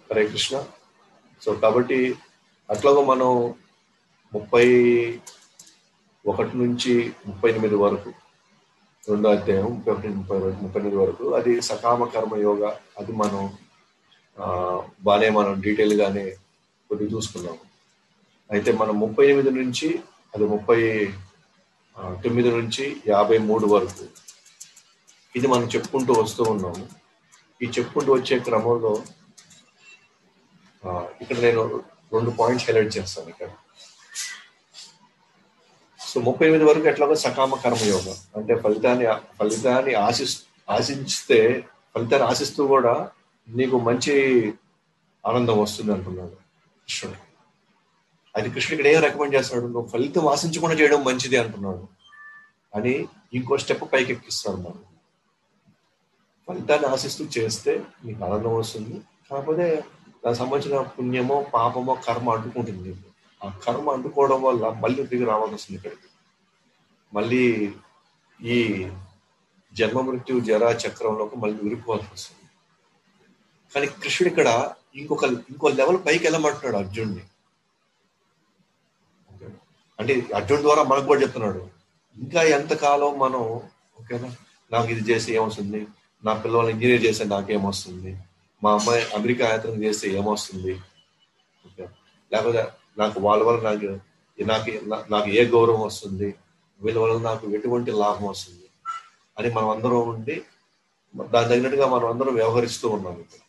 Hare Krishna. So కాబట్టి అట్లాగా మనం 31 నుంచి 38 వరకు, 2వ అధ్యాయం 31-38 వరకు అది సకామ కర్మ యోగ. అది మనం బాగానే మనం డీటెయిల్ గానే కొద్దిగా చూసుకున్నాము. అయితే మనం 38 నుంచి అది 39 నుంచి 53 వరకు ఇది మనం చెప్పుకుంటూ వస్తూ ఉన్నాము. ఈ చెప్పుకుంటూ వచ్చే క్రమంలో ఇక్కడ నేను 2 పాయింట్స్ హైలైట్ చేస్తాను ఇక్కడ. సో 38 వరకు ఎట్లాగో సకామ కర్మయోగం అంటే ఫలితాన్ని ఆశిస్తే ఫలితాన్ని ఆశిస్తూ కూడా నీకు మంచి ఆనందం వస్తుంది అంటున్నాడు కృష్ణుడు. అది కృష్ణుడు ఇక్కడ ఏం రికమెండ్ చేస్తున్నాడు, నువ్వు ఫలితం ఆశించకుండా చేయడం మంచిది అంటున్నాడు అని ఇంకో స్టెప్ పైకి ఎక్కిస్తాడు. మనం ఫలితాన్ని ఆశిస్తూ చేస్తే నీకు ఆనందం వస్తుంది, కాకపోతే దానికి సంబంధించిన పుణ్యమో పాపమో కర్మ అంటుకుంటుంది నీకు. ఆ కర్మ అంటుకోవడం వల్ల మళ్ళీ తిరిగి రావాల్సి వస్తుంది ఇక్కడికి. మళ్ళీ ఈ జన్మ మృత్యు జరా చక్రంలోకి మళ్ళీ విరుక్కోవాల్సి వస్తుంది. కానీ కృష్ణుడు ఇక్కడ ఇంకో లెవెల్ పైకి వెళ్ళమంటున్నాడు అర్జునుడిని. అంటే అర్జునుడి ద్వారా మనకు కూడా చెప్తున్నాడు, ఇంకా ఎంతకాలం మనం ఓకేనా, నాకు ఇది చేస్తే ఏమొస్తుంది, నా పిల్లల్ని ఇంజనీర్ చేస్తే నాకేమొస్తుంది, మా అమ్మాయి అమెరికా యాత్ర చేస్తే ఏమొస్తుంది, ఓకే, లేకపోతే నాకు వాళ్ళ వల్ల నాకు ఏ గౌరవం వస్తుంది, వీళ్ళ వల్ల నాకు ఎటువంటి లాభం వస్తుంది అని మనం అందరం ఉండి దాని తగినట్టుగా మనం అందరం వ్యవహరిస్తూ ఉన్నాం. ఇప్పుడు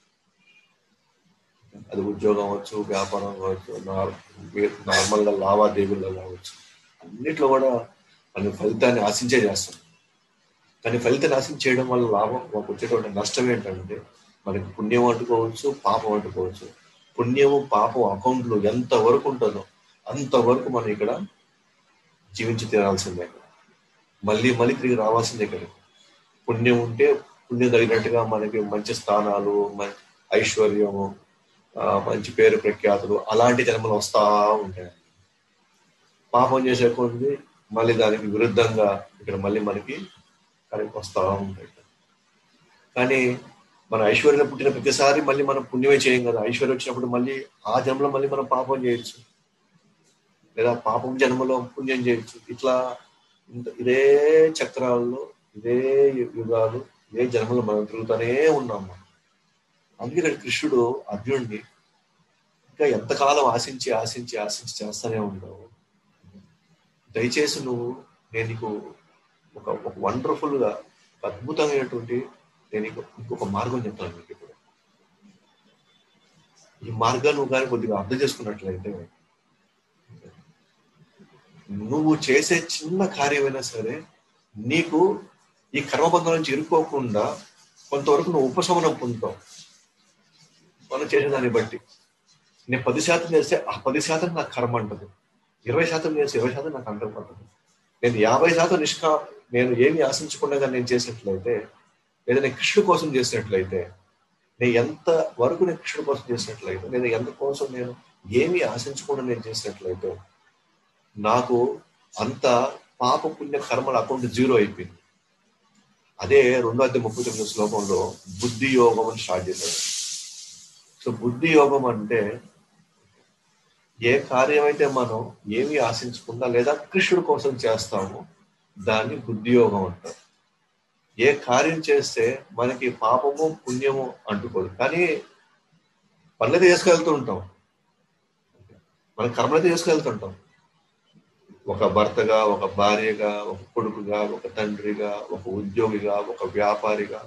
అది ఉద్యోగం అవ్వచ్చు, వ్యాపారం కావచ్చు, నార్మల్గా లావాదేవీలు కావచ్చు, అన్నిట్లో కూడా మనం ఫలితాన్ని ఆశించే చేస్తాం. కానీ ఫలితాన్ని ఆశించేయడం వల్ల లాభం వచ్చేటువంటి నష్టం ఏంటంటే మనకి పుణ్యం అంటుకోవచ్చు, పాపం అంటుకోవచ్చు. పుణ్యము పాపం అకౌంట్లో ఎంత వరకు ఉంటుందో అంతవరకు మనం ఇక్కడ జీవించి తీరాల్సిందే, మళ్ళీ తిరిగి రావాల్సిందే. ఇక్కడ పుణ్యం ఉంటే పుణ్యం తగినట్టుగా మనకి మంచి స్థానాలు, ఐశ్వర్యము, మంచి పేరు ప్రఖ్యాతులు అలాంటి జన్మలు వస్తూ ఉంటాయి. పాపం చేసే కొద్ది మళ్ళీ దానికి విరుద్ధంగా ఇక్కడ మళ్ళీ మనకి వస్తూ ఉంటాయి. కానీ మన ఐశ్వర్యం పుట్టిన ప్రతిసారి మళ్ళీ మనం పుణ్యమే చేయం కదా. ఐశ్వర్యం వచ్చినప్పుడు మళ్ళీ ఆ జన్మలో మళ్ళీ మనం పాపం చేయొచ్చు, లేదా పాపం జన్మలో పుణ్యం చేయొచ్చు. ఇట్లా ఇదే చక్రాల్లో, ఇదే యుగాలు, ఇదే జన్మలో మనం తిరుగుతూనే ఉన్నాం. అందుకే కృష్ణుడు అర్జునుడిని ఇంకా ఎంతకాలం ఆశించి చేస్తూనే ఉంటావు, దయచేసి నేను నీకు ఒక వండర్ఫుల్ గా అద్భుతమైనటువంటి నేను ఇంకొక మార్గం చెప్తాను మీకు. ఇప్పుడు ఈ మార్గాన్ని నువ్వు కానీ కొద్దిగా అర్థం చేసుకున్నట్లయితే నువ్వు చేసే చిన్న కార్యమైనా సరే నీకు ఈ కర్మబంధం నుంచి ఇరుక్కోకుండా కొంతవరకు నువ్వు ఉపశమనం పొందుతావు. మనం చేసేదాన్ని బట్టి నేను 10% చేస్తే ఆ 10% నాకు కర్మ అంటది, 20% చేస్తే 20% నాకు అంటం పడుతుంది. నేను 50% నేను ఏమి ఆశించకుండా నేను చేసినట్లయితే, లేదా నేను కృష్ణుడి కోసం చేసినట్లయితే, నేను ఎంత వరకు నేను కృష్ణుడి కోసం చేసినట్లయితే, లేదా ఎంత కోసం నేను ఏమి ఆశించకుండా నేను చేసినట్లయితే నాకు అంత పాప పుణ్య కర్మల అకౌంట్ 0 అయిపోయింది. అదే 2వ అధ్యాయం 39వ శ్లోకంలో బుద్ధి యోగం అని స్టార్ట్ చేశారు. సో బుద్ధి యోగం అంటే ఏ కార్యం అయితే మనం ఏమి ఆశించకుండా లేదా కృష్ణుడి కోసం చేస్తామో దాన్ని బుద్ధి యోగం అంటారు. ఏ కార్యం చేస్తే మనకి పాపము పుణ్యము అంటుకోదు, కానీ పనులైతే చేసుకెళ్తూ ఉంటాం, మన కర్మలైతే చేసుకెళ్తుంటాం. ఒక భర్తగా, ఒక భార్యగా, ఒక కొడుకుగా, ఒక తండ్రిగా, ఒక ఉద్యోగిగా, ఒక వ్యాపారిగా,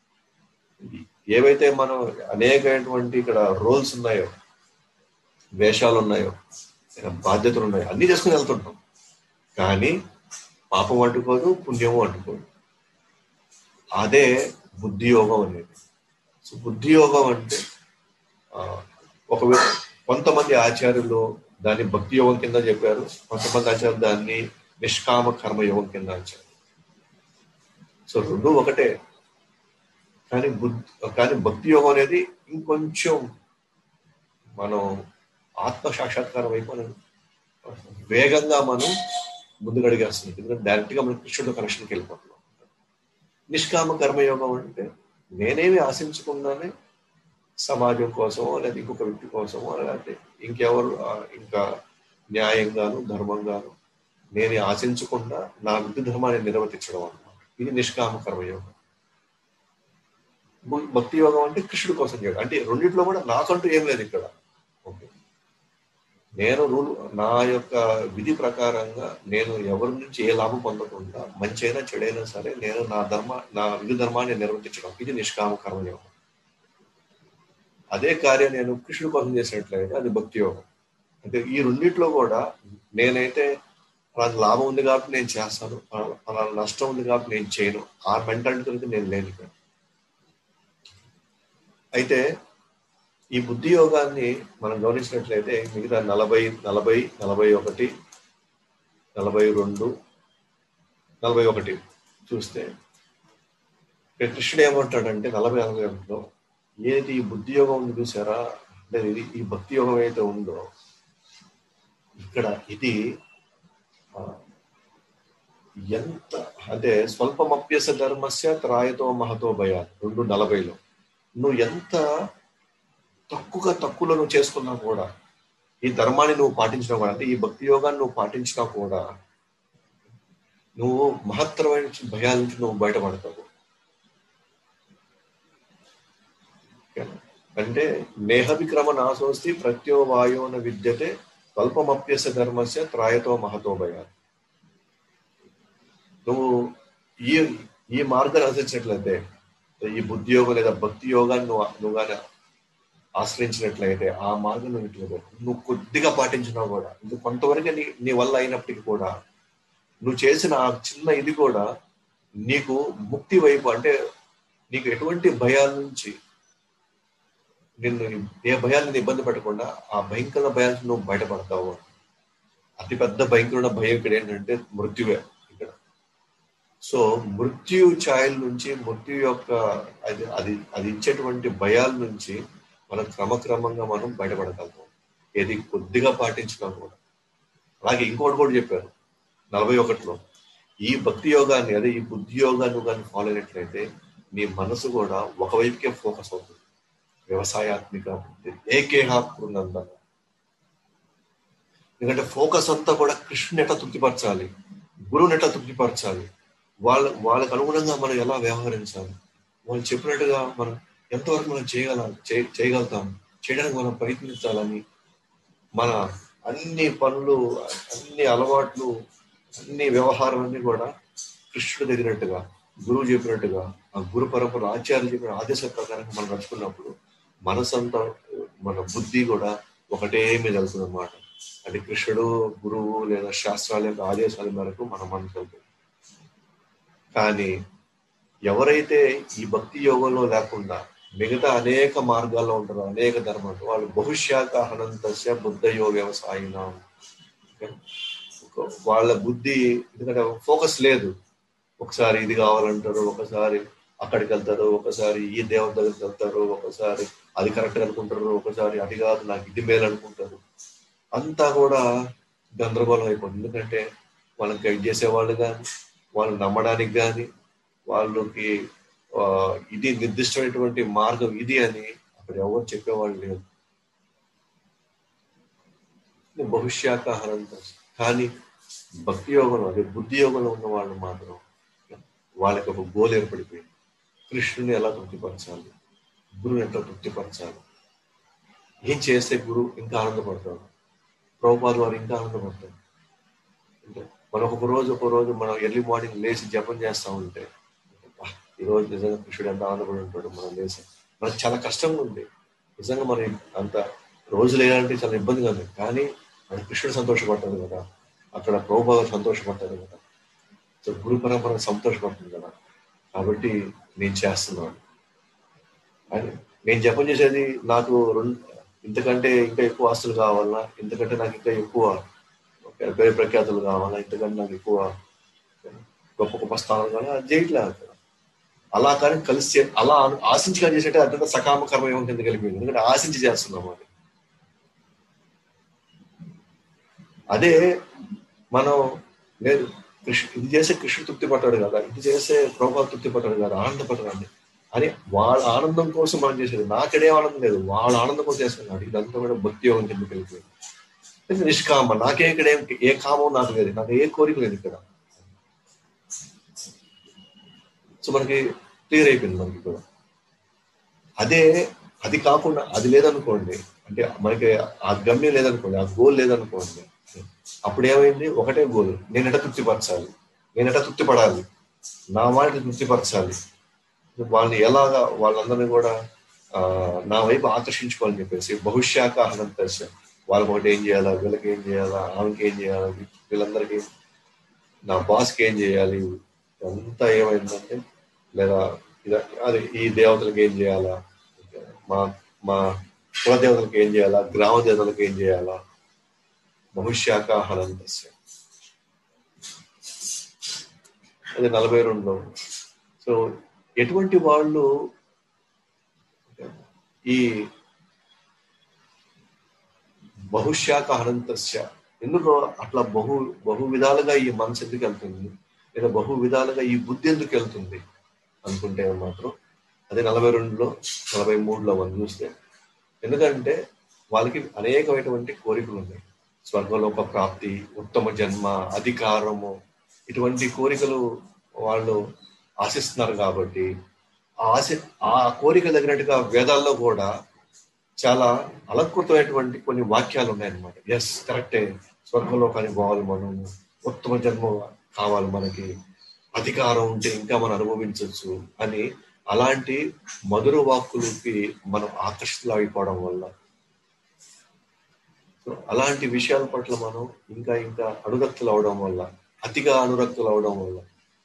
ఏవైతే మనం అనేకమైనటువంటి ఇక్కడ రోల్స్ ఉన్నాయో, వేషాలు ఉన్నాయో, బాధ్యతలు ఉన్నాయో అన్ని చేసుకుని వెళ్తుంటాం. కానీ పాపం అంటుకోదు, పుణ్యము అంటుకోదు. అదే బుద్ధి యోగం అనేది. సో బుద్ధి యోగం అంటే కొంతమంది ఆచార్యులు దాన్ని భక్తి యోగం కింద చెప్పారు, కొంతమంది ఆచార్యులు దాన్ని నిష్కామ కర్మ యోగం కింద ఆచారు. సో రెండు ఒకటే, కానీ భక్తి యోగం అనేది ఇంకొంచెం మనం ఆత్మ సాక్షాత్కారం వైపు మనం వేగంగా మనం ముందుకు అడిగేస్తుంది. ఎందుకంటే డైరెక్ట్ గా మనం కృష్ణుడితో కనెక్షన్కి వెళ్ళిపోతున్నాం. నిష్కామ కర్మయోగం అంటే నేనేమి ఆశించకుండానే సమాజం కోసమో లేదా ఇంకొక వ్యక్తి కోసమో లేకపోతే ఇంకెవరు ఇంకా న్యాయంగాను ధర్మంగాను నేను ఆశించకుండా నా విధి ధర్మాన్ని నిర్వర్తించడం అన్నమాట. ఇది నిష్కామ కర్మయోగం. భక్తి యోగం అంటే కృష్ణుడి కోసం చేయడం. అంటే రెండిట్లో కూడా నాకంటూ ఏం లేదు ఇక్కడ. ఓకే, నేను నా యొక్క విధి ప్రకారంగా నేను ఎవరి నుంచి ఏ లాభం పొందకుండా మంచి అయినా చెడైనా సరే నేను నా విధి ధర్మాన్ని నిర్వర్తించడం, ఇది నిష్కామ కర్మయోగం. అదే కార్యం నేను కృష్ణుడి కోసం చేసినట్లయితే అది భక్తి యోగం. అంటే ఈ రెండిట్లో కూడా నేనైతే అలాంటి లాభం ఉంది కాబట్టి నేను చేస్తాను, అలా నష్టం ఉంది కాబట్టి నేను చేయను, ఆ మెంటాలిటీతో నేను లేను ఇక్కడ. అయితే ఈ బుద్ధి యోగాన్ని మనం గమనించినట్లయితే మిగతా 40, 41, 42, 41 చూస్తే కృష్ణుడు ఏమంటాడంటే 40, 41లో ఏది ఈ బుద్ధి యోగం ఉంది చూసారా, అంటే ఇది ఈ భక్తి యోగం అయితే ఉందో ఇక్కడ ఇది ఎంత అంటే స్వల్పమప్యస ధర్మస్య త్రాయతో మహతో భయాలు 2:40లో నువ్వు ఎంత తక్కువలో నువ్వు చేసుకున్నా కూడా, ఈ ధర్మాన్ని నువ్వు పాటించినా కూడా, అంటే ఈ భక్తి యోగాన్ని నువ్వు పాటించినా కూడా నువ్వు మహత్తరమైన భయాల నుంచి నువ్వు బయటపడతావు. అంటే నేహ విక్రమ నాశోస్తి ప్రత్యో వాయోన విద్యతే స్వల్పమప్యస ధర్మస్య త్రాయతో మహతో భయాలు. నువ్వు ఈ మార్గాన్ని అనుసరించినట్లయితే, ఈ బుద్ధి యోగం లేదా భక్తి యోగాన్ని నువ్వు కానీ ఆశ్రయించినట్లయితే, ఆ మార్గం నువ్వు కొద్దిగా పాటించినా కూడా, ఇది కొంతవరకు నీ వల్ల అయినప్పటికీ కూడా నువ్వు చేసిన ఆ చిన్న ఇది కూడా నీకు ముక్తి వైపు, అంటే నీకు ఎటువంటి భయాల నుంచి ఏ భయాలను ఇబ్బంది పెట్టకుండా ఆ భయంకర భయాల నుంచి నువ్వు బయటపడతావు. అతిపెద్ద భయంకరమైన భయం ఇక్కడ ఏంటంటే మృత్యువే ఇక్కడ. సో మృత్యు ఛాయల నుంచి, మృత్యు యొక్క అది ఇచ్చేటువంటి భయాల నుంచి మనం క్రమక్రమంగా మనం బయటపడగలుగుతాం, ఏది కొద్దిగా పాటించినా కూడా. అలాగే ఇంకోటి కూడా చెప్పారు 41లో, ఈ భక్తి యోగాన్ని, అదే ఈ బుద్ధి యోగాన్ని కానీ ఫాలో అయినట్లయితే నీ మనసు కూడా ఒకవైపుకే ఫోకస్ అవుతుంది. వ్యవసాయాత్మిక బుద్ధి ఏకేహాపునందన. ఎందుకంటే ఫోకస్ అంతా కూడా కృష్ణుని ఎట్లా తృప్తిపరచాలి, గురువుని ఎట్లా తృప్తిపరచాలి, వాళ్ళకు అనుగుణంగా మనం ఎలా వ్యవహరించాలి, వాళ్ళు చెప్పినట్టుగా మనం ఎంతవరకు మనం చేయగలుగుతాం, చేయడానికి మనం ప్రయత్నించాలని, మన అన్ని పనులు, అన్ని అలవాట్లు, అన్ని వ్యవహారాలన్నీ కూడా కృష్ణుడు దగ్గరట్టుగా, గురువు చెప్పినట్టుగా, ఆ గురు పరంపర ఆచార్యులు చెప్పిన ఆదేశ ప్రకారంగా మనం నడుచుకున్నప్పుడు మనసంతా, మన బుద్ధి కూడా ఒకటే మీద వెళ్తుంది అన్నమాట. అంటే కృష్ణుడు, గురువు లేదా శాస్త్రాల యొక్క ఆదేశాల మేరకు మన మనసు వెళ్తుంది. కానీ ఎవరైతే ఈ భక్తి యోగంలో లేకుండా మిగతా అనేక మార్గాల్లో ఉంటారో, అనేక ధర్మాలు, వాళ్ళు బహుశాఖ అనంతస్య బుద్ధయో వ్యవసాయిన, వాళ్ళ బుద్ధి, ఎందుకంటే ఫోకస్ లేదు, ఒకసారి ఇది కావాలంటారు, ఒకసారి అక్కడికి వెళ్తారు, ఒకసారి ఈ దేవత దగ్గరికి వెళ్తారు, ఒకసారి అది కరెక్ట్ అనుకుంటారు, ఒకసారి అది కాదు నాకు ఇది మేలు అనుకుంటారు. అంతా కూడా గందరగోళం అయిపోతుంది. ఎందుకంటే వాళ్ళని గైడ్ చేసేవాళ్ళు కానీ, వాళ్ళు నమ్మడానికి కానీ, వాళ్ళకి ఇది నిర్దిష్టమైనటువంటి మార్గం ఇది అని అక్కడ ఎవరు చెప్పేవాళ్ళు లేదు. భవిష్యాక హరంత. కానీ భక్తి యోగంలో, అదే బుద్ధి యోగంలో ఉన్న వాళ్ళు మాత్రం వాళ్ళకి ఒక గోల్ ఏర్పడిపోయింది. కృష్ణుని ఎలా తృప్తిపరచాలి, గురువుని ఎట్లా తృప్తిపరచాలి, ఏం చేస్తే గురువు ఇంకా ఆనందపడతాడు, ప్రభుపాదుల వారు ఇంకా ఆనందపడతాడు. అంటే మనం ఒక రోజు మనం ఎర్లీ మార్నింగ్ లేచి జపం చేస్తూ ఉంటే, ఈరోజు నిజంగా కృష్ణుడు ఎంత ఆనందపడి ఉంటాడు, మనం లేచి, మనకు చాలా కష్టంగా ఉంది నిజంగా, మరి అంత రోజు లేదంటే చాలా ఇబ్బందిగా ఉంది. కానీ మన కృష్ణుడు సంతోషపడతాడు కదా, అక్కడ ప్రభుపాదులు సంతోషపడతాడు కదా, సో గురు పరంపర సంతోషపడుతుంది కదా, కాబట్టి నేను చేస్తున్నాను. అని నేను జపం చేసేది నాకు ఇంతకంటే ఇంకా ఎక్కువ ఆస్తులు కావాలా, ఇంతకంటే నాకు ఇంకా ఎక్కువ పేరు ప్రఖ్యాతులు కావాలా, ఇంతకంటే నాకు ఎక్కువ గొప్ప గొప్ప స్థానాలు కావాలా, అది చేయట్లేదు. అలా కానీ కలిసి అలా ఆశించి కానీ చేసేటే అదంతా సకామ కర్మయోగం కింద కలిపింది. ఎందుకంటే ఆశించి చేస్తున్నాం అది. అదే మనం లేదు ఇది చేసే కృష్ణుడు తృప్తి పట్టాడు కదా, ఇది చేసే ప్రభుపాదులు తృప్తి పట్టాడు కదా, ఆనందపడరండి, అని వాళ్ళ ఆనందం కోసం మనం చేసేది. నాకడే ఆనందం లేదు, వాళ్ళ ఆనందం కోసం చేస్తున్నాడు. ఇదంతా కూడా భక్తి యోగం కిందకి వెళ్ళిపోయింది. నిష్కామ, నాకే ఇక్కడ ఏ కామం నాకు లేదు, నాకు ఏ కోరిక లేదు ఇక్కడ. సో మనకి క్లియర్ అయిపోయింది మనకి కూడా. అదే అది కాకుండా అది లేదనుకోండి, అంటే మనకి ఆ గమ్యం లేదనుకోండి, ఆ గోల్ లేదనుకోండి, అప్పుడు ఏమైంది? ఒకటే గోల్, నేను ఎట తృప్తిపరచాలి, నేను ఎట తృప్తిపడాలి, నా వాటిని తృప్తిపరచాలి, వాళ్ళని ఎలాగా వాళ్ళందరినీ కూడా నా వైపు ఆకర్షించుకోవాలని చెప్పేసి బహుశాఖ అనంతశ, వాళ్ళకి ఒకటి ఏం చేయాలా, వీళ్ళకి ఏం చేయాలా, ఆమెకి ఏం చేయాలా, వీళ్ళందరికీ నా బాస్కి ఏం చేయాలి, అంతా ఏమైందంటే, లేదా అది ఈ దేవతలకు ఏం చేయాలా, మా మా కులదేవతలకు ఏం చేయాలా, గ్రామ దేవతలకు ఏం చేయాలా, బహుశాఖ అనంతస్య. అది 42లో. సో ఎటువంటి వాళ్ళు ఈ బహుశాఖ అనంతస్య, ఎందుకు అట్లా బహు విధాలుగా ఈ మనసు ఎందుకు వెళ్తుంది, లేదా బహు విధాలుగా ఈ బుద్ధి ఎందుకు వెళ్తుంది అనుకుంటే మాత్రం అదే 42లో 43లో మనం చూస్తే, ఎందుకంటే వాళ్ళకి అనేకమైనటువంటి కోరికలు ఉన్నాయి. స్వర్గలోక ప్రాప్తి, ఉత్తమ జన్మ, అధికారము, ఇటువంటి కోరికలు వాళ్ళు ఆశిస్తున్నారు. కాబట్టి ఆ కోరిక తగినట్టుగా వేదాల్లో కూడా చాలా అలంకృతమైనటువంటి కొన్ని వాక్యాలు ఉన్నాయన్నమాట. ఎస్, కరెక్టే, స్వర్గలోకానికి పోవాలి మనం, ఉత్తమ జన్మ కావాలి మనకి, అధికారం ఉంటే ఇంకా మనం అనుభవించవచ్చు అని, అలాంటి మధుర వాక్కులకి మనం ఆకర్షితులైపోవడం వల్ల, అలాంటి విషయాల పట్ల మనం ఇంకా ఇంకా అనురక్తులు అవడం వల్ల, అతిగా అనురక్తులు అవడం వల్ల,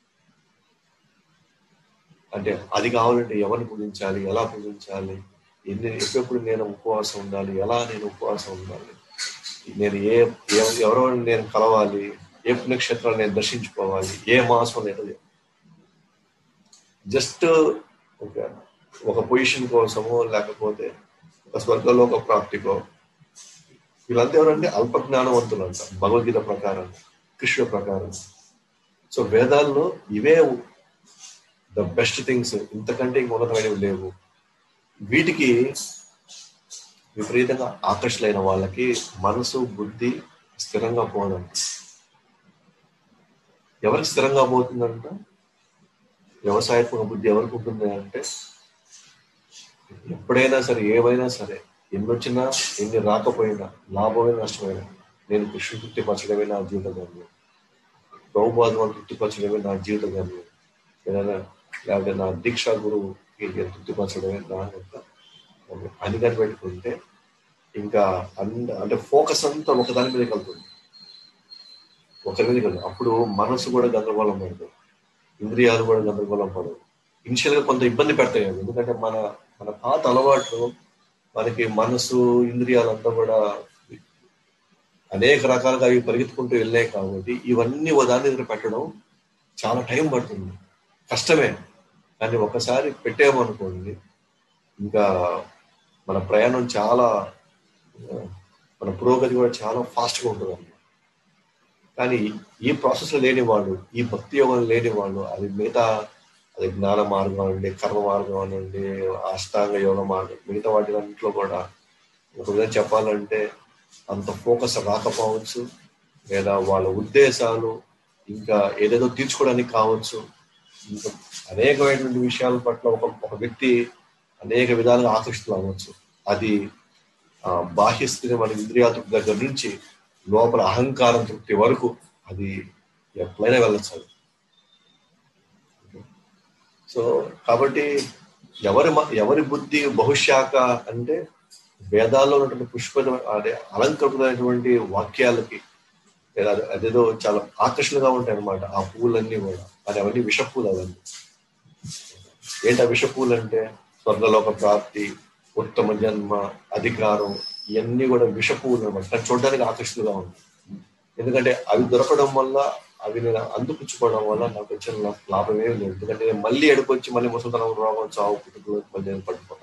అంటే అది కావాలంటే ఎవరిని పూజించాలి, ఎలా పూజించాలి, ఎప్పుడు నేను ఉపవాసం ఉండాలి, ఎలా నేను ఉపవాసం ఉండాలి, నేను ఎవరో నేను కలవాలి, ఏ పుణ్యక్షేత్రాలు నేను దర్శించుకోవాలి, ఏ మాసం నేను జస్ట్ ఒక పొజిషన్ కోసమో, లేకపోతే ఒక స్వర్గలోక ప్రాప్తికో. వీళ్ళంతా ఎవరంటే అల్ప జ్ఞానవంతులు అంట భగవద్గీత ప్రకారం, కృష్ణ ప్రకారం. సో వేదాల్లో ఇవే ద బెస్ట్ థింగ్స్, ఇంతకంటే ఇంక ఉన్నతమైనవి లేవు. వీటికి విపరీతంగా ఆకర్షులైన వాళ్ళకి మనసు బుద్ధి స్థిరంగా పోదంట. ఎవరికి స్థిరంగా పోతుందంట? వ్యవసాయాత్మక బుద్ధి ఎవరికి ఉంటుంది అంటే, ఎప్పుడైనా సరే, ఏమైనా సరే, ఎన్ని వచ్చినా ఎన్ని రాకపోయినా, లాభమైన నష్టమైనా, నేను కృష్ణుని తృప్తిపరచడమే నా జీవిత గమ్యం, ప్రభుపాదం తృప్తిపరచడమే నా జీవిత గమ్యం, ఏదైనా లేకపోతే నా దీక్షా గురువుకి తృప్తిపరచడమే నా యొక్క అని పెట్టుకుంటే, ఇంకా అంటే ఫోకస్ అంతా ఒకదాని మీద కలుగుతుంది, ఒకరి మీద కలుగు. అప్పుడు మనసు కూడా గందరగోళం పడదు, ఇంద్రియాలు కూడా గందరగోళం పడవు. ఇనిషియల్ గా కొంత ఇబ్బంది పెడతాయి, ఎందుకంటే మన పాత అలవాట్లు, మనకి మనసు ఇంద్రియాలంతా కూడా అనేక రకాలుగా అవి పరిగెత్తుకుంటూ వెళ్ళాయి. కాబట్టి ఇవన్నీ దాని దగ్గర పెట్టడం చాలా టైం పడుతుంది, కష్టమే. కానీ ఒకసారి పెట్టామనుకోండి, ఇంకా మన ప్రయాణం చాలా, మన పురోగతి కూడా చాలా ఫాస్ట్గా ఉంటుంది అన్నమాట. కానీ ఈ ప్రాసెస్లో లేని వాళ్ళు, ఈ భక్తి యోగం లేని వాళ్ళు, అది మిగతా, అది జ్ఞాన మార్గం అనండి, కర్మ మార్గం అనండి, అష్టాంగ యోగ మార్గం, మిగతా వాటిలో కూడా ఒక విధంగా చెప్పాలంటే అంత ఫోకస్ రాకపోవచ్చు, లేదా వాళ్ళ ఉద్దేశాలు ఇంకా ఏదేదో తీర్చుకోవడానికి కావచ్చు, ఇంకా అనేకమైనటువంటి విషయాల పట్ల ఒక వ్యక్తి అనేక విధాలుగా ఆకర్షితులు అవ్వచ్చు. అది బాహ్య స్థితి, మన ఇంద్రియాల తృప్తి దగ్గర నుంచి లోపల అహంకారం తృప్తి వరకు అది ఎట్లయినా వెళ్ళచ్చు అది. సో కాబట్టి ఎవరి బుద్ధి బహుశాఖ అంటే, వేదాల్లో ఉన్నటువంటి అదే అలంకృతమైనటువంటి వాక్యాలకి, లేదా అదేదో చాలా ఆకర్షణగా ఉంటాయి అన్నమాట ఆ పూలన్నీ కూడా. అది అవన్నీ విషపూలు. అవన్నీ ఏంటి ఆ విషపూలు అంటే? స్వర్గలోక ప్రాప్తి, ఉత్తమ జన్మ, అధికారం, ఇవన్నీ కూడా విషపూలు అనమాట. కానీ చూడడానికి ఆకర్షణగా ఉంటాయి. ఎందుకంటే అవి దొరకడం వల్ల, అవి నేను అందుపుచ్చుకోవడం వల్ల నాకు వచ్చిన లాభం ఏమి లేదు. ఎందుకంటే నేను మళ్ళీ ఎడుకొచ్చి మళ్ళీ ముసలితనం, రోగం, చావు, పుట్టుకలు మళ్ళీ పడిపోతాను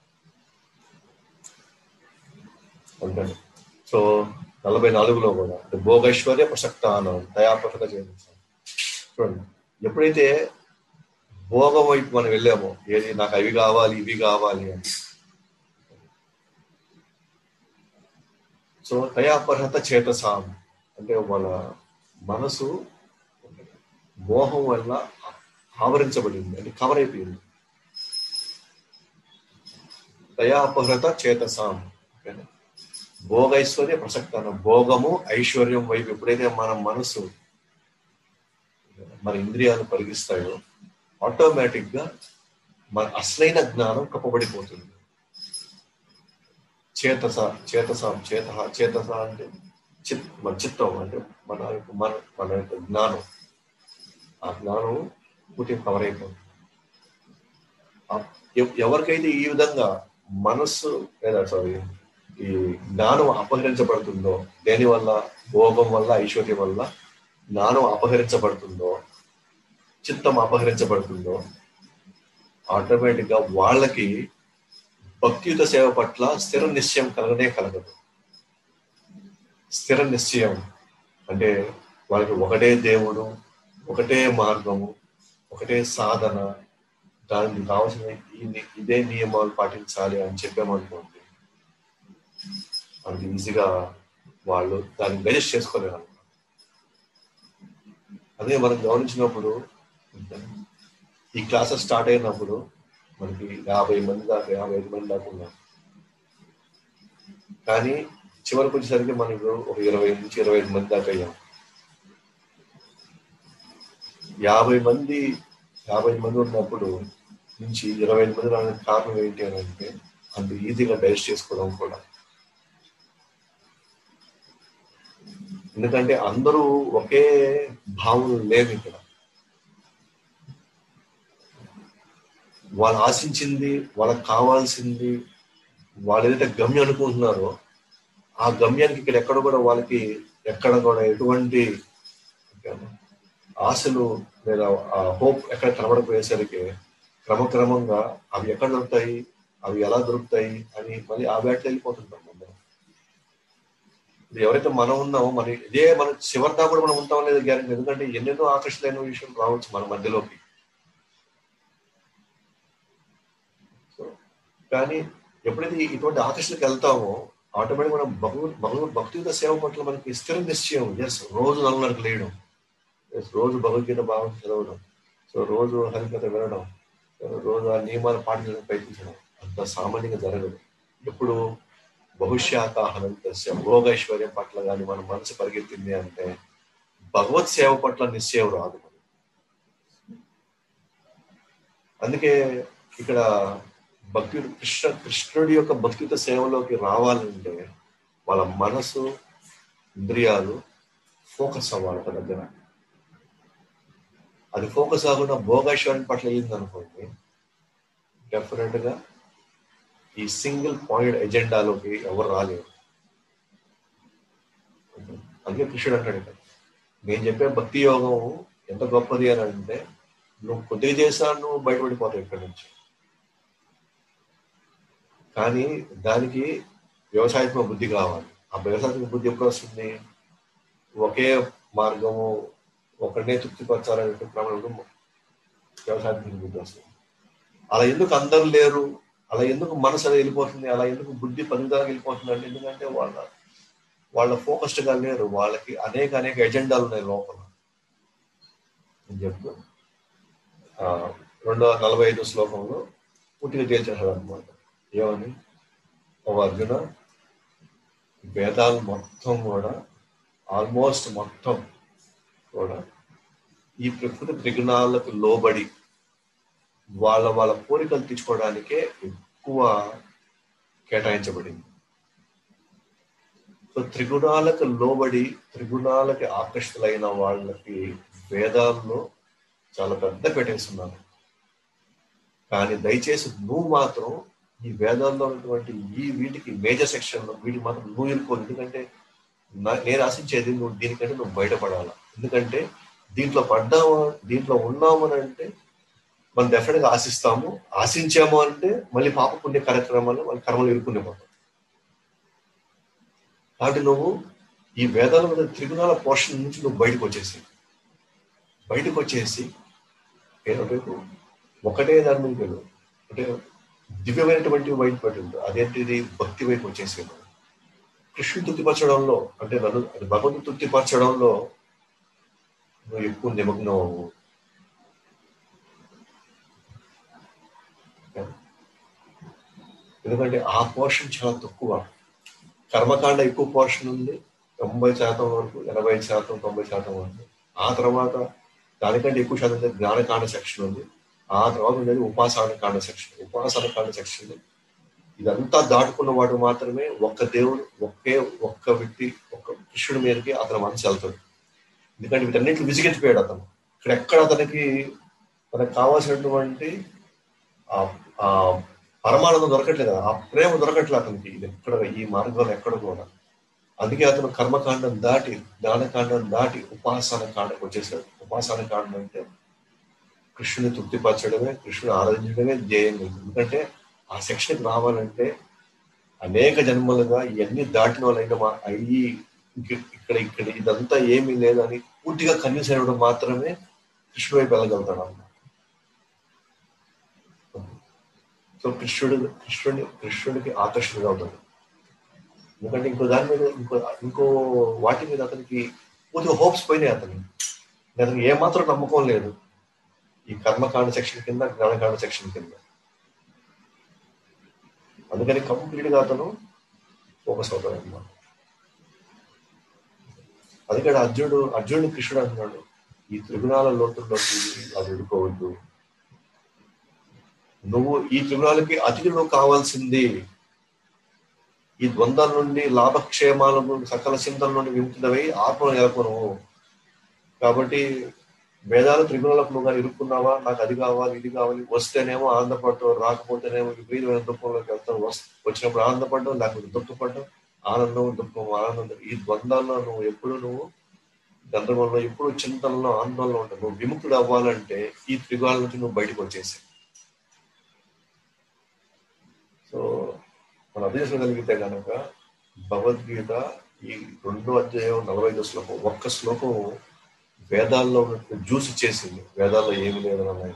అంటే. సో 44లో కూడా భోగైశ్వర్య ప్రసక్త అన్నాను, దయాపసక చేయించాను. చూడండి, ఎప్పుడైతే భోగం వైపు మనం వెళ్ళాము, ఏది నాకు అవి కావాలి ఇవి కావాలి అని. సో దయాపర్హత చేతసాం అంటే వాళ్ళ మనసు మోహం వల్ల ఆవరించబడింది, అంటే కవర్ అయిపోయింది. దయాపహృత చేతసాం, భోగైశ్వర్య ప్రసక్తాన, భోగము ఐశ్వర్యం వైపు ఎప్పుడైతే మన మనసు మన ఇంద్రియాలు పరిగిస్తాయో ఆటోమేటిక్ గా మన అసలైన జ్ఞానం కప్పబడిపోతుంది. చేతస చేతసాం చేతస అంటే మన చిత్తం, అంటే మన మన యొక్క జ్ఞానం, ఆ జ్ఞానం పూర్తిగా కవర్ అయిపోతుంది. ఎవరికైతే ఈ విధంగా మనస్సు లేదా ఈ జ్ఞానం అపహరించబడుతుందో, దేని వల్ల, భోగం వల్ల, ఐశ్వర్యం వల్ల జ్ఞానం అపహరించబడుతుందో, చిత్తం అపహరించబడుతుందో, ఆటోమేటిక్ గా వాళ్ళకి భక్తియుత సేవ పట్ల స్థిర నిశ్చయం కలగదు. స్థిర నిశ్చయం అంటే వాళ్ళకి ఒకటే దేవుడు, ఒకటే మార్గము, ఒకటే సాధన, దానికి కావాల్సిన ఇదే నియమాలు పాటించాలి అని చెప్పామనుకోండి, అంత ఈజీగా వాళ్ళు దాన్ని డైజెస్ట్ చేసుకోలేరు. అదే మనం గమనించినప్పుడు, ఈ క్లాసెస్ స్టార్ట్ అయినప్పుడు మనకి 50 మంది దాకా 55 మంది దాకా ఉన్నారు. కానీ చివరికి వచ్చేసరికి మనకు ఒక 20 నుంచి 25 మంది దాకా అయ్యాం. 50 మంది ఉన్నప్పుడు నుంచి 25 మంది రావడానికి కారణం ఏంటి అని అంటే, అంత ఈజీగా డైజెస్ట్ చేసుకోవడం కూడా. ఎందుకంటే అందరూ ఒకే భావనలు లేవు ఇక్కడ. వాళ్ళు ఆశించింది, వాళ్ళకి కావాల్సింది, వాళ్ళు ఏదైతే గమ్యం అనుకుంటున్నారో ఆ గమ్యానికి ఇక్కడ ఎక్కడ కూడా వాళ్ళకి ఎక్కడ కూడా ఎటువంటి ఆశలు లేదా ఆ హోప్ ఎక్కడ కనబడపోయేసరికి క్రమక్రమంగా అవి ఎక్కడ దొరుకుతాయి, అవి ఎలా దొరుకుతాయి అని మళ్ళీ ఆ బ్యాట్లో వెళ్ళిపోతుంటాం. ఎవరైతే మనం ఉన్నామో మన చివరిదా కూడా మనం ఉంటామో లేదు గ్యారెంటీ. ఎందుకంటే ఎన్నెన్నో ఆకర్షణలైన విషయం రావచ్చు మన మధ్యలోకి. కానీ ఎప్పుడైతే ఇటువంటి ఆకర్షణకు వెళ్తామో ఆటోమేటిక్ మనం భక్తియుత సేవ పట్ల మనకి స్థిర నిశ్చయం. ఎస్, రోజు 4:30 లేయడం, రోజు భగవద్గీత భావం చదవడం, సో రోజు హరికథ వినడం, రోజు ఆ నియమాలు పాటించడానికి ప్రయత్నించడం అంత సామాన్యంగా జరగదు. ఎప్పుడు బహుశాఖాహనంతస్య, భోగైశ్వర్యం పట్ల కానీ మన మనసు పరిగెత్తింది అంటే భగవత్ సేవ పట్ల నిశ్చయం రాదు. అందుకే ఇక్కడ కృష్ణుడి యొక్క భక్తియుత సేవలోకి రావాలంటే వాళ్ళ మనసు, ఇంద్రియాలు ఫోకస్ అవ్వాలి ఒక దగ్గర. అది ఫోకస్ అవ్వకుండా భోగైశ్వర్యం పట్ల వెళ్ళింది అనుకోండి, డెఫినెట్ గా ఈ సింగిల్ పాయింట్ ఎజెండాలోకి ఎవరు రాలేరు. అందుకే కృష్ణుడు అంటాడు, నేను చెప్పే భక్తి యోగం ఎంత గొప్పది అని అంటే, నువ్వు కొద్దిగా చేసినా నువ్వు బయటపడిపోతావు ఇక్కడి నుంచి. కానీ దానికి వ్యవసాయాత్మక బుద్ధి కావాలి. ఆ వ్యవసాయాత్మక బుద్ధి ఎప్పుడు వస్తుంది? ఒకే మార్గము, ఒకరినే తృప్తిపరచాలనే క్రమంలో వ్యవసాయాత్మక బుద్ధి వస్తుంది. అలా ఎందుకు అందరు లేరు, అలా ఎందుకు మనసు అది వెళ్ళిపోతుంది, అలా ఎందుకు బుద్ధి పనిదానికి వెళ్ళిపోతుంది అంటే, ఎందుకంటే వాళ్ళ ఫోకస్డ్ గా లేరు. వాళ్ళకి అనేక ఎజెండాలు ఉన్నాయి లోపల అని చెప్తూ 245 శ్లోకంలో పూర్తిగా తేల్చేశాడు అనమాట. ఏమని? ఓ అర్జున, వేదాలు మొత్తం కూడా ఆల్మోస్ట్ మొత్తం కూడా ఈ ప్రకృతి త్రిగుణాలకు లోబడి వాళ్ళ కోరికలు తీర్చుకోవడానికే ఎక్కువ కేటాయించబడింది. సో త్రిగుణాలకు లోబడి, త్రిగుణాలకి ఆకర్షితులైన వాళ్ళకి వేదాల్లో చాలా పెద్ద పెట్టేస్తున్నారు. కానీ దయచేసి నువ్వు మాత్రం ఈ వేదాల్లో ఉన్నటువంటి వీటికి మేజర్ సెక్షన్ వీటికి మాత్రం నువ్వు ఇరుకోదు. ఎందుకంటే నేను ఆశించేది దీనికంటే నువ్వు బయటపడాల. ఎందుకంటే దీంట్లో ఉన్నాము అని అంటే మనం డెఫినెట్ గా ఆశించాము అంటే మళ్ళీ పాప పుణ్య కార్యక్రమాలు వాళ్ళ కర్మలు ఇరుక్కునేపోతాం. కాబట్టి నువ్వు ఈ వేదాల మీద త్రిగుణాల పోషణ నుంచి నువ్వు బయటకు వచ్చేసి ఏదో ఒకటే దాని మీద వెళ్ళు. అంటే దివ్యమైనటువంటి వైపు పట్టింది. అదేంటిది భక్తి వైపు వచ్చేసేది. కృష్ణుని తృప్తిపరచడంలో అంటే నన్ను అది భగవంతుని తృప్తిపరచడంలో నువ్వు ఎక్కువ నిమగ్నం అవ్వు. ఎందుకంటే ఆ పోర్షన్ చాలా తక్కువ. కర్మకాండ ఎక్కువ పోర్షన్ ఉంది, 90% వరకు, 85%, 90% వరకు. ఆ తర్వాత దానికంటే ఎక్కువ శాతం జ్ఞానకాండ సెక్షన్ ఉంది. ఆ తర్వాత ఉండేది ఉపాసన కాండ సెక్షన్. ఉపాసన కాండ సెక్షన్ ఇదంతా దాటుకున్న వాడు మాత్రమే ఒక్క దేవుడు, ఒక్క వ్యక్తి, ఒక్క కృష్ణుడి మీదకి అతని మనసు వెళ్తాడు. ఎందుకంటే వీటన్నిటిని విసిగించిపోయాడు అతను. ఇక్కడెక్కడ అతనికి తనకు కావాల్సినటువంటి ఆ పరమానందం దొరకట్లేదు, ఆ ప్రేమ దొరకట్లేదు అతనికి. ఇది ఎక్కడ ఈ మార్గంలో ఎక్కడ కూడా. అందుకే అతను కర్మకాండం దాటి, జ్ఞానకాండం దాటి ఉపాసన కాండకు వచ్చేసాడు. ఉపాసన కాండం అంటే కృష్ణుని తృప్తిపరచడమే, కృష్ణుని ఆరాధించడమే ధ్యేయం. ఎందుకంటే ఆ సెక్షన్కి రావాలంటే అనేక జన్మలుగా ఇవన్నీ దాటిన వాళ్ళైనా అయ్యి ఇక్కడ ఇదంతా ఏమీ లేదని పూర్తిగా కన్విన్స్ అయ్యడం మాత్రమే కృష్ణుడి వైపు వెళ్ళగలుగుతాడు అన్నమాట. సో కృష్ణుడికి ఆకర్షణగా అవుతాడు. ఎందుకంటే ఇంకో దాని మీద ఇంకో వాటి మీద అతనికి పూర్తిగా హోప్స్ పోయినాయి. అతనికి ఏమాత్రం నమ్మకం లేదు ఈ కర్మకాండ సెక్షన్ కింద, జ్ఞానకాండ సెక్షన్ కింద. అందుకని కంప్లీట్ గా అతను ఫోకస్ అవుతాడు అన్నమాట. అందుకని అర్జునుడు కృష్ణుడు అంటున్నాడు, ఈ త్రిగుణాల లోతుల్లోకి అది వెళ్ళిపోవద్దు. నువ్వు ఈ త్రిగుణాలకి అతిథులు కావాల్సింది. ఈ ద్వంద్వాల నుండి, లాభక్షేమాల నుండి, సకల చింతల నుండి విముక్తుడవై ఆత్మను నెలకొనవు. కాబట్టి వేదాలు త్రిగుణాలకు నువ్వు కానీ ఇరుక్కున్నావా, నాకు అది కావాలి, ఇది కావాలి, వస్తేనేమో ఆనందపడటం, రాకపోతేనేమో విపరీతమైన దుఃఖంలోకి వెళ్తాం. వచ్చినప్పుడు ఆనందపడడం, లేకపోతే దుఃఖపడడం, ఆనందం, దుఃఖం, ఆనందం. ఈ ద్వంద్వాల్లో నువ్వు గందరగోళంలో, ఎప్పుడు చింతనలో, ఆందోళనలో ఉంటావు. నువ్వు విముక్తుడు అవ్వాలంటే ఈ త్రిగుణాల నుంచి నువ్వు బయటకు వచ్చేసి. సో మనం అర్థం చేసుకోగలిగితే కనుక భగవద్గీత ఈ 2వ అధ్యాయం 45వ శ్లోకం, ఒక్క శ్లోకం వేదాల్లో ఉన్నట్టు జ్యూస్ ఇచ్చేసింది. వేదాల్లో ఏమి లేదని,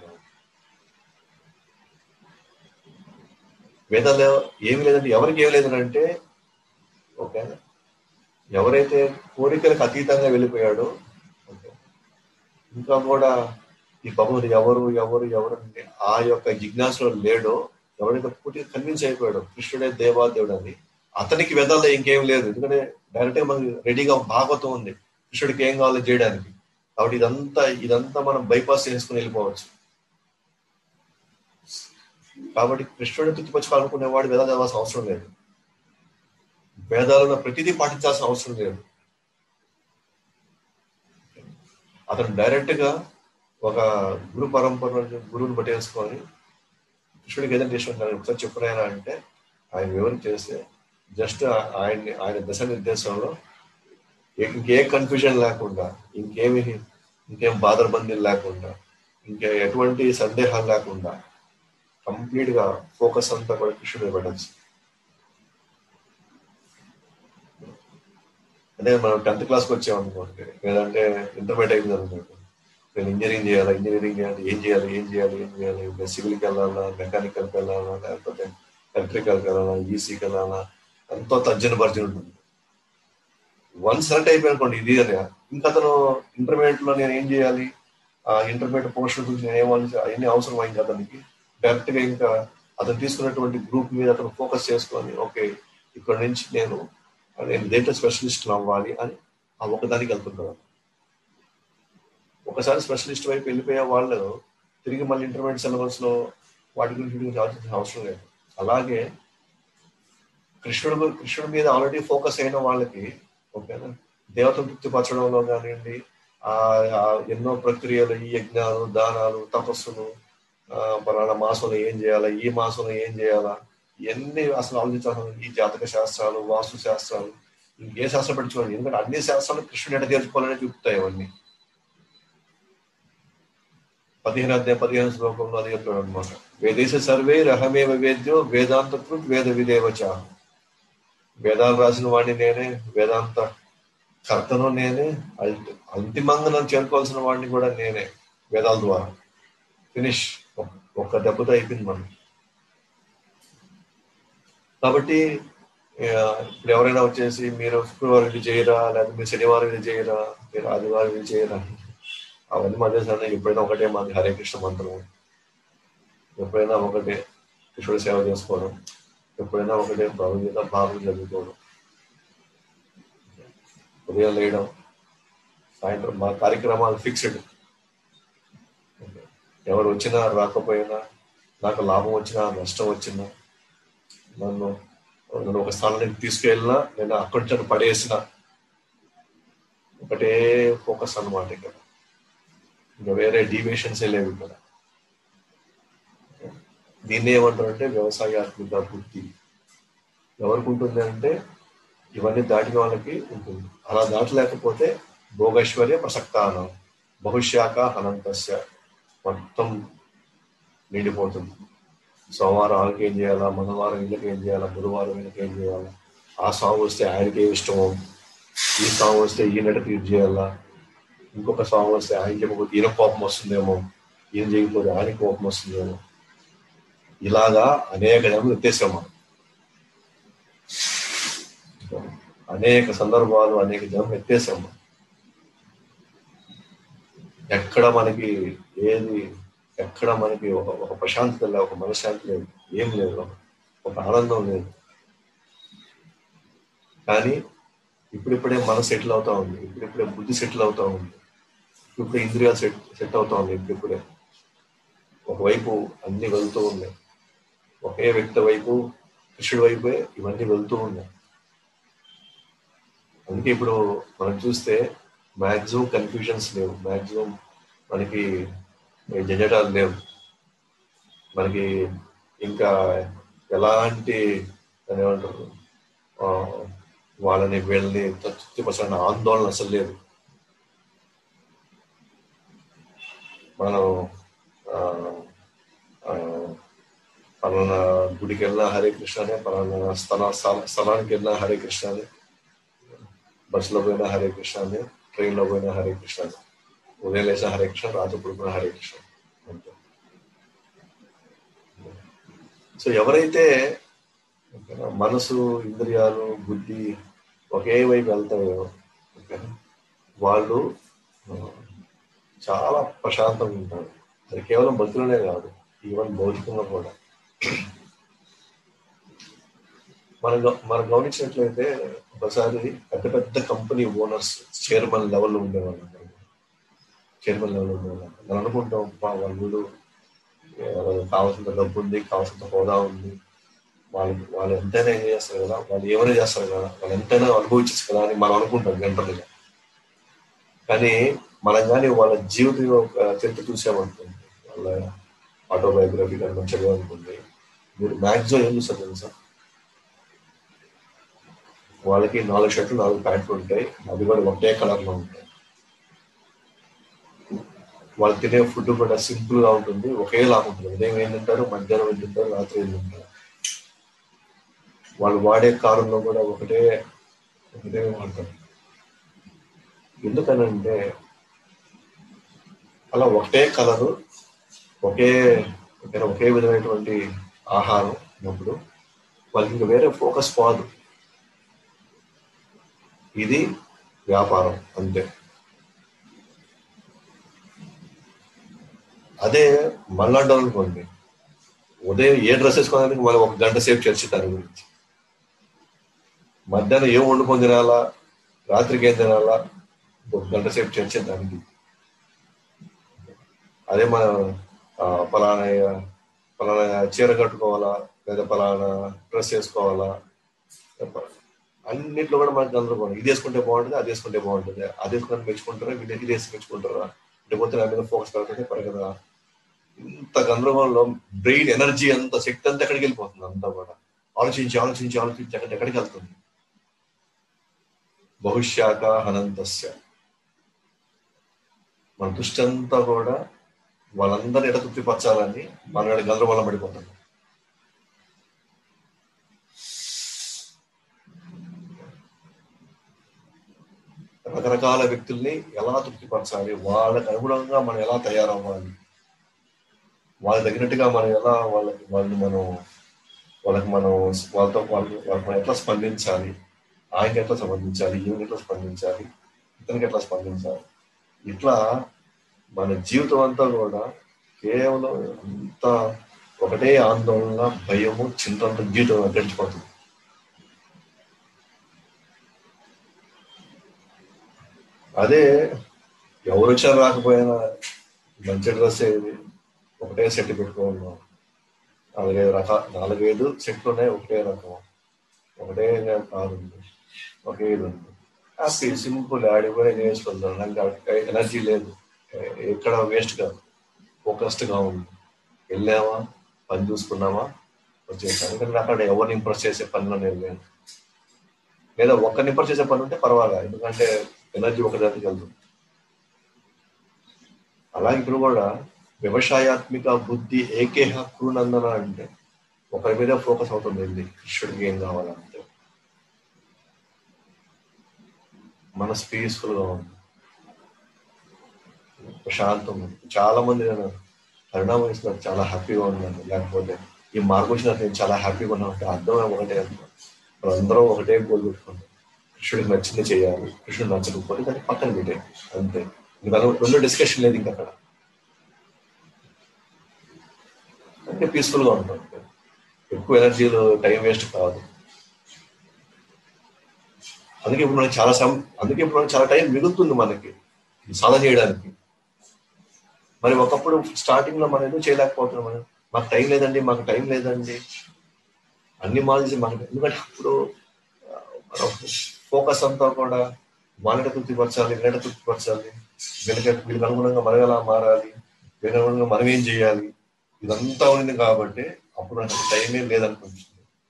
వేదాల్లో ఏమి లేదంటే ఎవరికి ఏమి లేదని అంటే, ఓకే, ఎవరైతే కోరికలకు అతీతంగా వెళ్ళిపోయాడో, ఓకే, ఇంకా కూడా ఈ భగవంతుడు ఎవరు అంటే ఆ యొక్క జిజ్ఞాసలో లేడో, ఎవరైతే పూర్తిగా కన్విన్స్ అయిపోయాడో కృష్ణుడే దేవాదేవుడు అని, అతనికి వేదాల్లో ఇంకేం లేదు. ఎందుకంటే డైరెక్ట్గా మనకి రెడీగా భాగవతం ఉంది కృష్ణుడికి ఏం కావాలో చేయడానికి. కాబట్టి ఇదంతా మనం బైపాస్ చేసుకుని వెళ్ళిపోవచ్చు. కాబట్టి కృష్ణుడిని తృప్తిపరచాలనుకునేవాడు వేదాలు చదవాల్సిన అవసరం లేదు. వేదాలను ప్రతిదీ పాటించాల్సిన అవసరం లేదు. అతను డైరెక్ట్ గా ఒక గురు పరంపర గురువుని పట్టేసుకొని కృష్ణుడికి ఏదైనా ఇష్టం ఒకసారి చెప్పురాయన అంటే ఆయన వివరణ చేస్తే జస్ట్ ఆయన దశ నిర్దేశంలో ఇంకే కన్ఫ్యూజన్ లేకుండా, ఇంకేం బాధరబందీలు లేకుండా, ఎటువంటి సందేహాలు లేకుండా కంప్లీట్ గా ఫోకస్ అంతా కూడా కృష్ణుడు పెట్టచ్చు. అంటే మనం 10th క్లాస్కి వచ్చామనుకోండి, లేదంటే ఇంటర్మీడియట్ అయిపోయింది అనుకోండి, నేను ఇంజనీరింగ్ చేయాలి, ఏం చేయాలి, సివిల్కి వెళ్ళాలా, మెకానికల్కి వెళ్ళాలా, లేకపోతే ఎలక్ట్రికల్కి వెళ్ళాలా, ఈసీకి వెళ్ళాలా, ఎంతో తర్జన భర్జన ఉంటుంది. వన్స్ సెలెక్ట్ అయిపోయానుకోండి ఇది అని, ఇంకా అతను ఇంటర్మీడియట్ లో నేను ఏం చేయాలి, ఇంటర్మీడియట్ పోర్షన్ గురించి నేను అవన్నీ అవసరం అయింది అతనికి. డైరెక్ట్ గా ఇంకా అతను తీసుకున్నటువంటి గ్రూప్ మీద అతను ఫోకస్ చేసుకొని, ఓకే ఇక్కడ నుంచి నేను దేంట్లో స్పెషలిస్ట్ అవ్వాలి అని ఆ ఒకదానికి వెళ్తుంటారు. ఒకసారి స్పెషలిస్ట్ వైపు వెళ్ళిపోయే వాళ్ళు తిరిగి మళ్ళీ ఇంటర్మీడియట్ సిలబస్ లో వాటి గురించి ఆలోచించిన అవసరం లేదు. అలాగే కృష్ణుడి మీద ఆల్రెడీ ఫోకస్ అయిన వాళ్ళకి, ఓకేనా, దేవతను తృప్తిపరచడంలో కానివ్వండి, ఎన్నో ప్రక్రియలు, ఈ యజ్ఞాలు, దానాలు, తపస్సులు, పలానా మాసంలో ఏం చేయాలా, ఈ మాసంలో ఏం చేయాలా, ఇవన్నీ అసలు ఆలోచించాలి. ఈ జాతక శాస్త్రాలు, వాస్తు శాస్త్రాలు, ఇంకే శాస్త్రం పెట్టుకోవాలి. ఎందుకంటే అన్ని శాస్త్రాలు కృష్ణుడు ఎట తీర్చుకోవాలని చూపుతాయి అవన్నీ. 15వ అధ్యాయం 15వ శ్లోకంలో అది చెప్తాడు అనమాట. వేదేశ సర్వే రహమేవ వేద్యో వేదాంత కృత్ వేద విదేవచ. వేదాలు రాసిన వాడిని నేనే, వేదాంత కర్తను నేనే, అంతిమంగా నన్ను చేరుకోవాల్సిన వాడిని కూడా నేనే వేదాల ద్వారా. ఫినిష్. ఒక్క దెబ్బతో అయిపోయింది మనం. కాబట్టి ఇప్పుడు ఎవరైనా వచ్చేసి మీరు శుక్రవారం ఇది చేయరా, లేకపోతే మీరు శనివారం ఇది చేయరా, మీరు ఆదివారం ఇది చేయరా, అవన్నీ మధ్య ఎప్పుడైనా ఒకటే మాది హరే కృష్ణ మంత్రం, ఎప్పుడైనా ఒకటే కృష్ణుడి సేవ చేసుకోవడం, ఎప్పుడైనా ఒకటే భగవద్గీత భాగం చదువుకోవడం, ఉదయం లేయడం, సాయంత్రం మా కార్యక్రమాలు ఫిక్స్డ్. ఎవరు వచ్చినా రాకపోయినా, నాకు లాభం వచ్చినా నష్టం వచ్చినా, నన్ను ఒక స్థానానికి తీసుకెళ్ళినా నేను అక్కడి నుంచి పడేసిన ఒకటే ఫోకస్ అన్నమాట. ఇంకా వేరే డీవియేషన్స్ లేవు ఇక్కడ. దీన్ని ఏమంటారంటే వ్యవసాయాత్మక బుద్ధి. ఎవరికి ఉంటుంది అంటే ఇవన్నీ దాటిన వాళ్ళకి ఉంటుంది. అలా దాటలేకపోతే భోగైశ్వర్య ప్రసక్తానం బహుశాఖ అనంతస్య మొత్తం నిండిపోతుంది. సోమవారం వాళ్ళకి ఏం చేయాలా, మంగళవారం వీళ్ళకి ఏం చేయాలా, బుధవారం వీళ్ళకి ఏం చేయాలా, ఆ సాంగ్ వస్తే ఆయనకి ఏం ఇష్టమో, ఈ సాంగ్ వస్తే ఈయనట తీర్చి చేయాలా, ఇంకొక సాంగ్ వస్తే ఆయన చెప్పకపోతే ఈయన కోపం వస్తుందేమో, ఈయన చేయకపోతే ఆయన కోపం వస్తుందేమో, ఇలాగా అనేక జన్మలు ఎత్తేసాం మనం. అనేక సందర్భాలు అనేక జన్మలు ఎత్తేసాం. ఎక్కడ మనకి ఏది, ఎక్కడ మనకి ఒక ప్రశాంతత లేదు, ఒక మనశ్శాంతి లేదు, ఏం లేదు, ఒక ఆనందం లేదు. కానీ ఇప్పుడిప్పుడే మనసు సెటిల్ అవుతా ఉంది, ఇప్పుడిప్పుడే బుద్ధి సెటిల్ అవుతా ఉంది, ఇప్పుడే ఇంద్రియాలు సెట్ అవుతా ఉంది. ఇప్పుడిప్పుడే ఒకవైపు అన్ని వెళ్తూ ఉన్నాయి, ఒకే వ్యక్తి వైపు, కృష్ణుడి వైపే ఇవన్నీ వెళ్తూ ఉన్నాయి. అందుకే ఇప్పుడు మనం చూస్తే మ్యాక్సిమం కన్ఫ్యూజన్స్ లేవు, మ్యాక్సిమం మనకి జంజటాలు లేవు, మనకి ఇంకా ఎలాంటి ఏమంటారు వాళ్ళని వీళ్ళని తృప్తిపరచాలన్న ఆందోళన అసలు లేదు. మనం పలానా గుడికి వెళ్ళినా హరే కృష్ణ అనే, పలానా స్థలానికి వెళ్ళినా హరే కృష్ణ అని, బస్సులో పోయినా హరే కృష్ణ అని, ట్రైన్లో పోయినా హరే కృష్ణ అని, ఉదయం లేచిన హరే కృష్ణ, రాత్రి పడుకున్న హరే కృష్ణ అంతే. సో ఎవరైతే మనసు, ఇంద్రియాలు, బుద్ధి ఒకే వైపు వెళ్తాయో వాళ్ళు చాలా ప్రశాంతంగా ఉంటారు. అది కేవలం భక్తులనే కాదు, ఈవెన్ భౌతికంగా కూడా. మనం గమనించినట్లయితే ఒకసారి పెద్ద పెద్ద కంపెనీ ఓనర్స్ చైర్మన్ లెవెల్లో ఉండేవాళ్ళు, మనం అనుకుంటాం వాళ్ళు కావాల్సినంత డబ్బు ఉంది, కావాల్సినంత హోదా ఉంది, వాళ్ళు ఎంతైనా ఏం చేస్తారు కదా, వాళ్ళు ఏమైనా చేస్తారు కదా, వాళ్ళు ఎంతైనా అనుభవించచ్చు కదా అని మనం అనుకుంటాం జనరల్గా. కానీ మనం కానీ వాళ్ళ జీవితం చరిత్ర చూసామనుకోండి, వాళ్ళ ఆటోబయోగ్రఫీ కానీ మనం చదివామనుకోండి, మీరు మ్యాక్సిమం ఏం చూస్తారు తెలుసా, వాళ్ళకి 4 షర్ట్లు 4 ప్యాంట్లు ఉంటాయి, అవి కూడా ఒకటే కలర్లో ఉంటాయి. వాళ్ళు తినే ఫుడ్ కూడా సింపుల్ గా ఉంటుంది, ఒకేలాగా ఉంటుంది. ఉదయం ఏం తింటారు, మధ్యాహ్నం ఏం తింటారు, రాత్రి ఏం తింటారు. వాళ్ళు వాడే కారులో కూడా ఒకటే వాడతారు. ఎందుకనంటే అలా ఒకటే కలరు, ఒకే విధమైనటువంటి ఆహారం ఉన్నప్పుడు వాళ్ళకి ఇంకా వేరే ఫోకస్ పోదు. ఇది వ్యాపారం అంతే. అదే మళ్ళాంటి అనుకోండి, ఉదయం ఏ డ్రెస్ వేసుకోవడానికి మళ్ళీ 1 గంట సేపు చర్చ దాని గురించి, మధ్యాహ్నం ఏం వండుకొని తినాలా, రాత్రికి ఏం తినాలా, 1 గంట సేపు చర్చ దానికి. అదే మన పలానా చీర కట్టుకోవాలా, లేదా పలానా డ్రెస్ వేసుకోవాలా, అన్నింటిలో కూడా మనకు గందరగోళం. ఇది వేసుకుంటే బాగుంటుంది, అది వేసుకుంటే బాగుంటుంది, అది వేసుకుంటే మెచ్చుకుంటారా, ఇది వేసి మెచ్చుకుంటారా, లేకపోతే నా మీద ఫోకస్ పెడితే పెరగదా. ఇంత గందరగోళంలో బ్రెయిన్ ఎనర్జీ అంత శక్తి అంతా ఎక్కడికి వెళ్ళిపోతుంది, అంతా కూడా ఆలోచించి ఆలోచించి ఆలోచించి ఎక్కడికి వెళ్తుంది. బహుశాఖ అనంతస్య. మన దృష్టి అంతా కూడా వాళ్ళందరినీ ఎట తృప్తిపరచాలని మన గందరగోళం పడిపోతాం. రకరకాల వ్యక్తుల్ని ఎలా తృప్తిపరచాలి, వాళ్ళకి అనుగుణంగా మనం ఎలా తయారవ్వాలి, వాళ్ళకి తగినట్టుగా మనం ఎలా వాళ్ళని మనం వాళ్ళకి మనం ఎట్లా స్పందించాలి, ఆయనకి ఎట్లా స్పందించాలి, ఈయనకి ఎట్లా స్పందించాలి, ఇతనికి ఎట్లా స్పందించాలి, ఇట్లా మన జీవితం అంతా కూడా కేవలం అంత ఒకటే ఆందోళన, భయము, చింతంతో జీవితం గడిచిపోతుంది. అదే ఎవరు వచ్చారు రాకపోయినా మంచి డ్రెస్ ఏది, ఒకటే సెట్ పెట్టుకోవాలి. 4-5 సెట్లు ఉన్నాయి, ఒకటే రకం, ఒకటే కారు ఉంది, ఒకే ఇది ఉంది. హ్యాపీ సింపుల్ ఆడిపోయి నేర్చుకుందాం. నాకు ఎనర్జీ లేదు, ఎక్కడ వేస్ట్ కాదు, ఫోకస్డ్గా ఉంది. వెళ్ళామా, పని చూసుకున్నామా, వచ్చేసాను. ఎందుకంటే అక్కడ ఎవరిని ఇంప్రెస్ చేసే పనిలో నేను లేను. లేదా ఒక్కరిని ఇంప్రెస్ చేసే పని ఉంటే పర్వాలేదు, ఎందుకంటే ఎనర్జీ ఒక దానికి వెళ్తుంది. అలాగే ఇప్పుడు కూడా వ్యవసాయాత్మిక బుద్ధి ఏకేహ కురునందన అంటే ఒకరి మీద ఫోకస్ అవుతుంది. కృష్ణుడికి ఏం కావాలంటే మనసు పీస్ఫుల్గా ఉంది, ప్రశాంతం ఉంది. చాలా మంది పరిణామం ఇస్తున్నారు, చాలా హ్యాపీగా ఉన్నాను, లేకపోతే ఈ మార్పు వచ్చినట్టు నేను చాలా హ్యాపీగా ఉన్నాను అంటే అర్థమే ఒకటే అంటున్నాను. అందరం ఒకటే గోల్ పెట్టుకుంటాం, కృష్ణుడికి నచ్చింది చేయాలి, కృష్ణుడు నచ్చకపోతే దాన్ని పక్కన పెట్టే అంతే. ఇంకా రెండు డిస్కషన్ లేదు ఇంకా అక్కడ, అంటే పీస్ఫుల్గా ఉంటాం. ఎక్కువ ఎనర్జీలో టైం వేస్ట్ కాదు. అందుకే ఇప్పుడు మనకి చాలా టైం మిగులుతుంది మనకి సాధన చేయడానికి. మరి ఒకప్పుడు స్టార్టింగ్ లో మనం ఎందుకు చేయలేకపోతున్నాం? మనం మాకు టైం లేదండి అన్ని మాల్సి మనకి. ఎందుకంటే అప్పుడు ఫోకస్ అంతా కూడా వాళ్ళని తృప్తిపరచాలి, వీళ్ళని తృప్తిపరచాలి, వీళ్ళకి అనుగుణంగా మనం ఎలా మారాలి, వీళ్ళకి అనుగుణంగా మనం ఏం చేయాలి, ఇదంతా ఉంది. కాబట్టి అప్పుడు నాకు టైమే లేదనుకుంటుంది.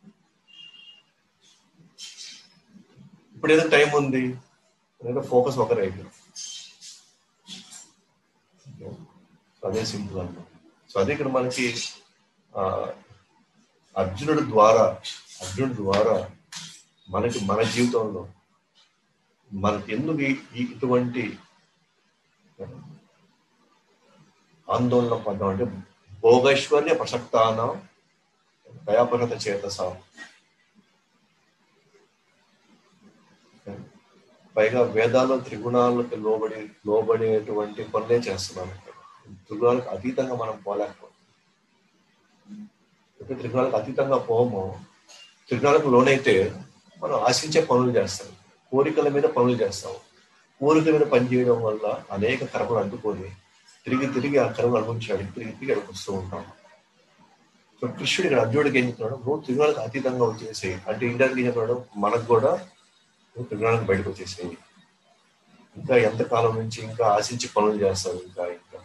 ఇప్పుడు ఏదో టైం ఉంది, ఏదో ఫోకస్ ఒకరే అయిపోయింది. అదే సింపుల్ అన్నమాట. సో అదే ఇక్కడ మనకి అర్జునుడి ద్వారా మనకి మన జీవితంలో మనకి ఎందుకు ఇటువంటి ఆందోళన పడ్డాం అంటే భోగైశ్వర్య ప్రసక్తానం దయాపరత చేతసా. పైగా వేదాల్లో త్రిగుణాలకు లోబడేటువంటి పనులే చేస్తున్నాం. త్రిగుణాలకు అతీతంగా మనం పోలేకపోతాం. త్రిగుణాలకు అతీతంగా పోము. త్రిగుణాలకు లోనైతే మనం ఆశించే పనులు చేస్తాం, కోరికల మీద పనులు చేస్తాం. కోరికల మీద పనిచేయడం వల్ల అనేక కర్మలు అంటుకొని తిరిగి ఆ కర్మలు అనుభవించడానికి తిరిగి అక్కడికి వస్తూ ఉంటాం. సో కృష్ణుడు ఇక్కడ అర్జునుడికి ఏం చెప్తున్నాడు? నువ్వు త్రిగుణాలకు అతీతంగా వచ్చేసేయి అంటే ఇండియాకి ఏం చెప్పాడు? మనకు కూడా నువ్వు త్రిగుణాలకు బయటకు వచ్చేసేయి. ఇంకా ఎంతకాలం నుంచి ఇంకా ఆశించి పనులు చేస్తావు? ఇంకా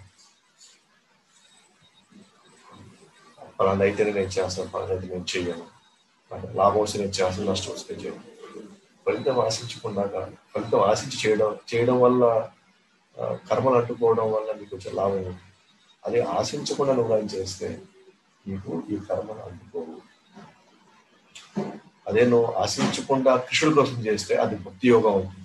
పలానా అయితేనే నేను చేస్తాను, పలానా అయితే నేను చెయ్యను, లాభం వస్తే నేను చేస్తాను, నష్టం వస్తే చేయను. ఫలితం ఆశించి చేయడం వల్ల కర్మలు అంటుకోవడం వల్ల నీకు వచ్చే లాభం ఏంటి? అదే ఆశించకుండా నువ్వు కానీ చేస్తే నీకు ఈ కర్మలు అంటుకోవు. అదే నువ్వు ఆశించకుండా కృష్ణుడి కోసం చేస్తే అది భక్తి యోగం అవుతుంది.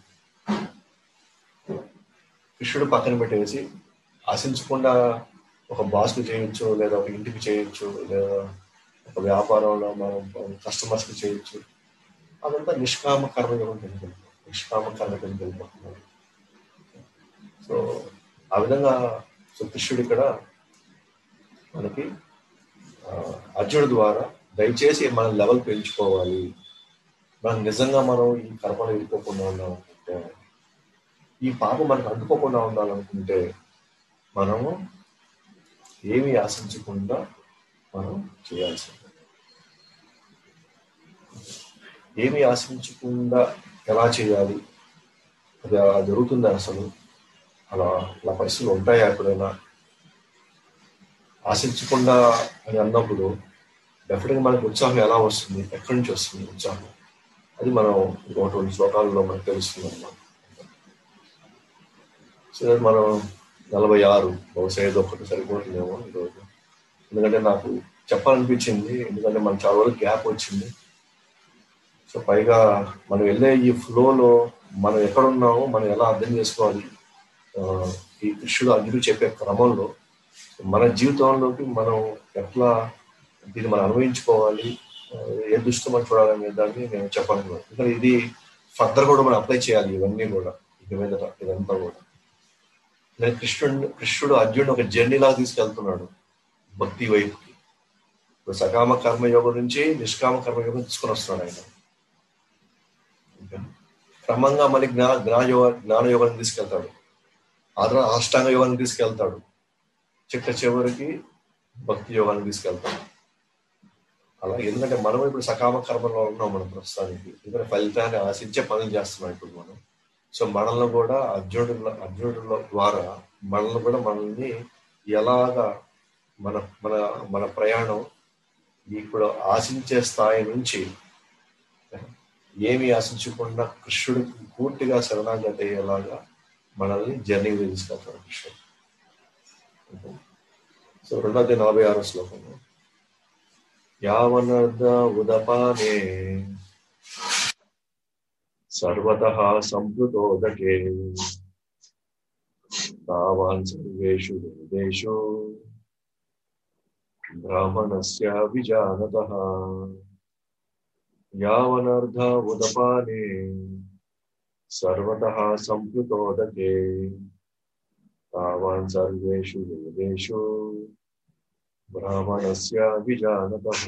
కృష్ణుడు పక్కన పెట్టేసి ఆశించకుండా ఒక బాస్కు చేయొచ్చు, లేదా ఒక ఇంటికి చేయొచ్చు, లేదా ఒక వ్యాపారంలో మనం కస్టమర్స్కి చేయొచ్చు. అదంతా నిష్కామ కర్మ కిందకి వెళ్ళిపోతున్నారు. సో ఆ విధంగా కృష్ణుడు ఇక్కడ మనకి అర్జునుడి ద్వారా దయచేసి మన లెవెల్ పెంచుకోవాలి, మనం నిజంగా మనం ఈ కర్మలు వెళ్ళిపోకుండా ఉండాలనుకుంటే, ఈ పాపం మనకు అంటుకోకుండా ఉండాలనుకుంటే మనము ఏమీ ఆశించకుండా మనం చేయాల్సింది. ఏమీ ఆశించకుండా ఎలా చేయాలి? అది జరుగుతుందా అసలు? అలా పరిస్థితులు ఉంటాయా ఎప్పుడైనా? ఆశించకుండా అని అన్నప్పుడు డెఫినెట్గా మనకు ఉత్సాహం ఎలా వస్తుంది, ఎక్కడి నుంచి వస్తుంది ఉత్సాహం? అది మనం ఇంకొక 2 శ్లోకాలలో మనకు తెలుస్తుంది అన్నమాట. సో మనం 46 బహుశా ఏదో ఒకటి సరిపోతుందేమో ఈరోజు. ఎందుకంటే నాకు చెప్పాలనిపించింది, ఎందుకంటే మనకు చాలా వరకు గ్యాప్ వచ్చింది. సో పైగా మనం వెళ్ళే ఈ ఫ్లోలో మనం ఎక్కడున్నామో మనం ఎలా అర్థం చేసుకోవాలి, ఈ కృష్ణుడు అర్జునుడు చెప్పే క్రమంలో మన జీవితంలోకి మనం ఎట్లా దీన్ని మనం అనుభవించుకోవాలి, ఏ దృష్టితో మనం చూడాలనే దాన్ని నేను చెప్పాను. ఇంకా ఇది ఫర్దర్ కూడా మనం అప్లై చేయాలి ఇవన్నీ కూడా, ఇది మీద ఇదంతా కూడా. నేను కృష్ణుడు అర్జునుడు ఒక జర్నీ లాగా తీసుకెళ్తున్నాడు భక్తి వైపుకి. ఇప్పుడు సకామ కర్మయోగం నుంచి నిష్కామ కర్మయోగం తీసుకొని వస్తున్నాడు ఆయన. క్రమంగా మళ్ళీ జ్ఞానయోగాన్ని తీసుకెళ్తాడు, అష్టాంగ యోగాన్ని తీసుకెళ్తాడు, చివరికి భక్తి యోగాన్ని తీసుకెళ్తాడు. అలా ఎందుకంటే మనం ఇప్పుడు సకామ కర్మలో ఉన్నాం మనం ప్రస్తుతానికి, ఎందుకంటే ఫలితాన్ని ఆశించే పనులు చేస్తున్నాం ఇప్పుడు మనం. సో మనల్ని కూడా అర్జునుడు ద్వారా మనల్ని ఎలాగా మన మన మన ప్రయాణం ఇప్పుడు ఆశించే స్థాయి నుంచి ఏమి ఆశించకుండా కృష్ణుడికి పూర్తిగా శరణాగతి అయ్యేలాగా మనల్ని జర్నీ తీసుకెళ్తాడు కృష్ణుడు. సో 246 శ్లోకము. యావనర్ధ ఉదపానే సర్వతః సంప్లుతోదకే తావాన్ సర్వేషు వేదేషు బ్రాహ్మణస్య విజానతః. యావనర్ధ ఉదపానే సర్వతః సంప్లుతోదకే తావాన్ సర్వేషు వేదేషు బ్రాహ్మణస్య విజానతః.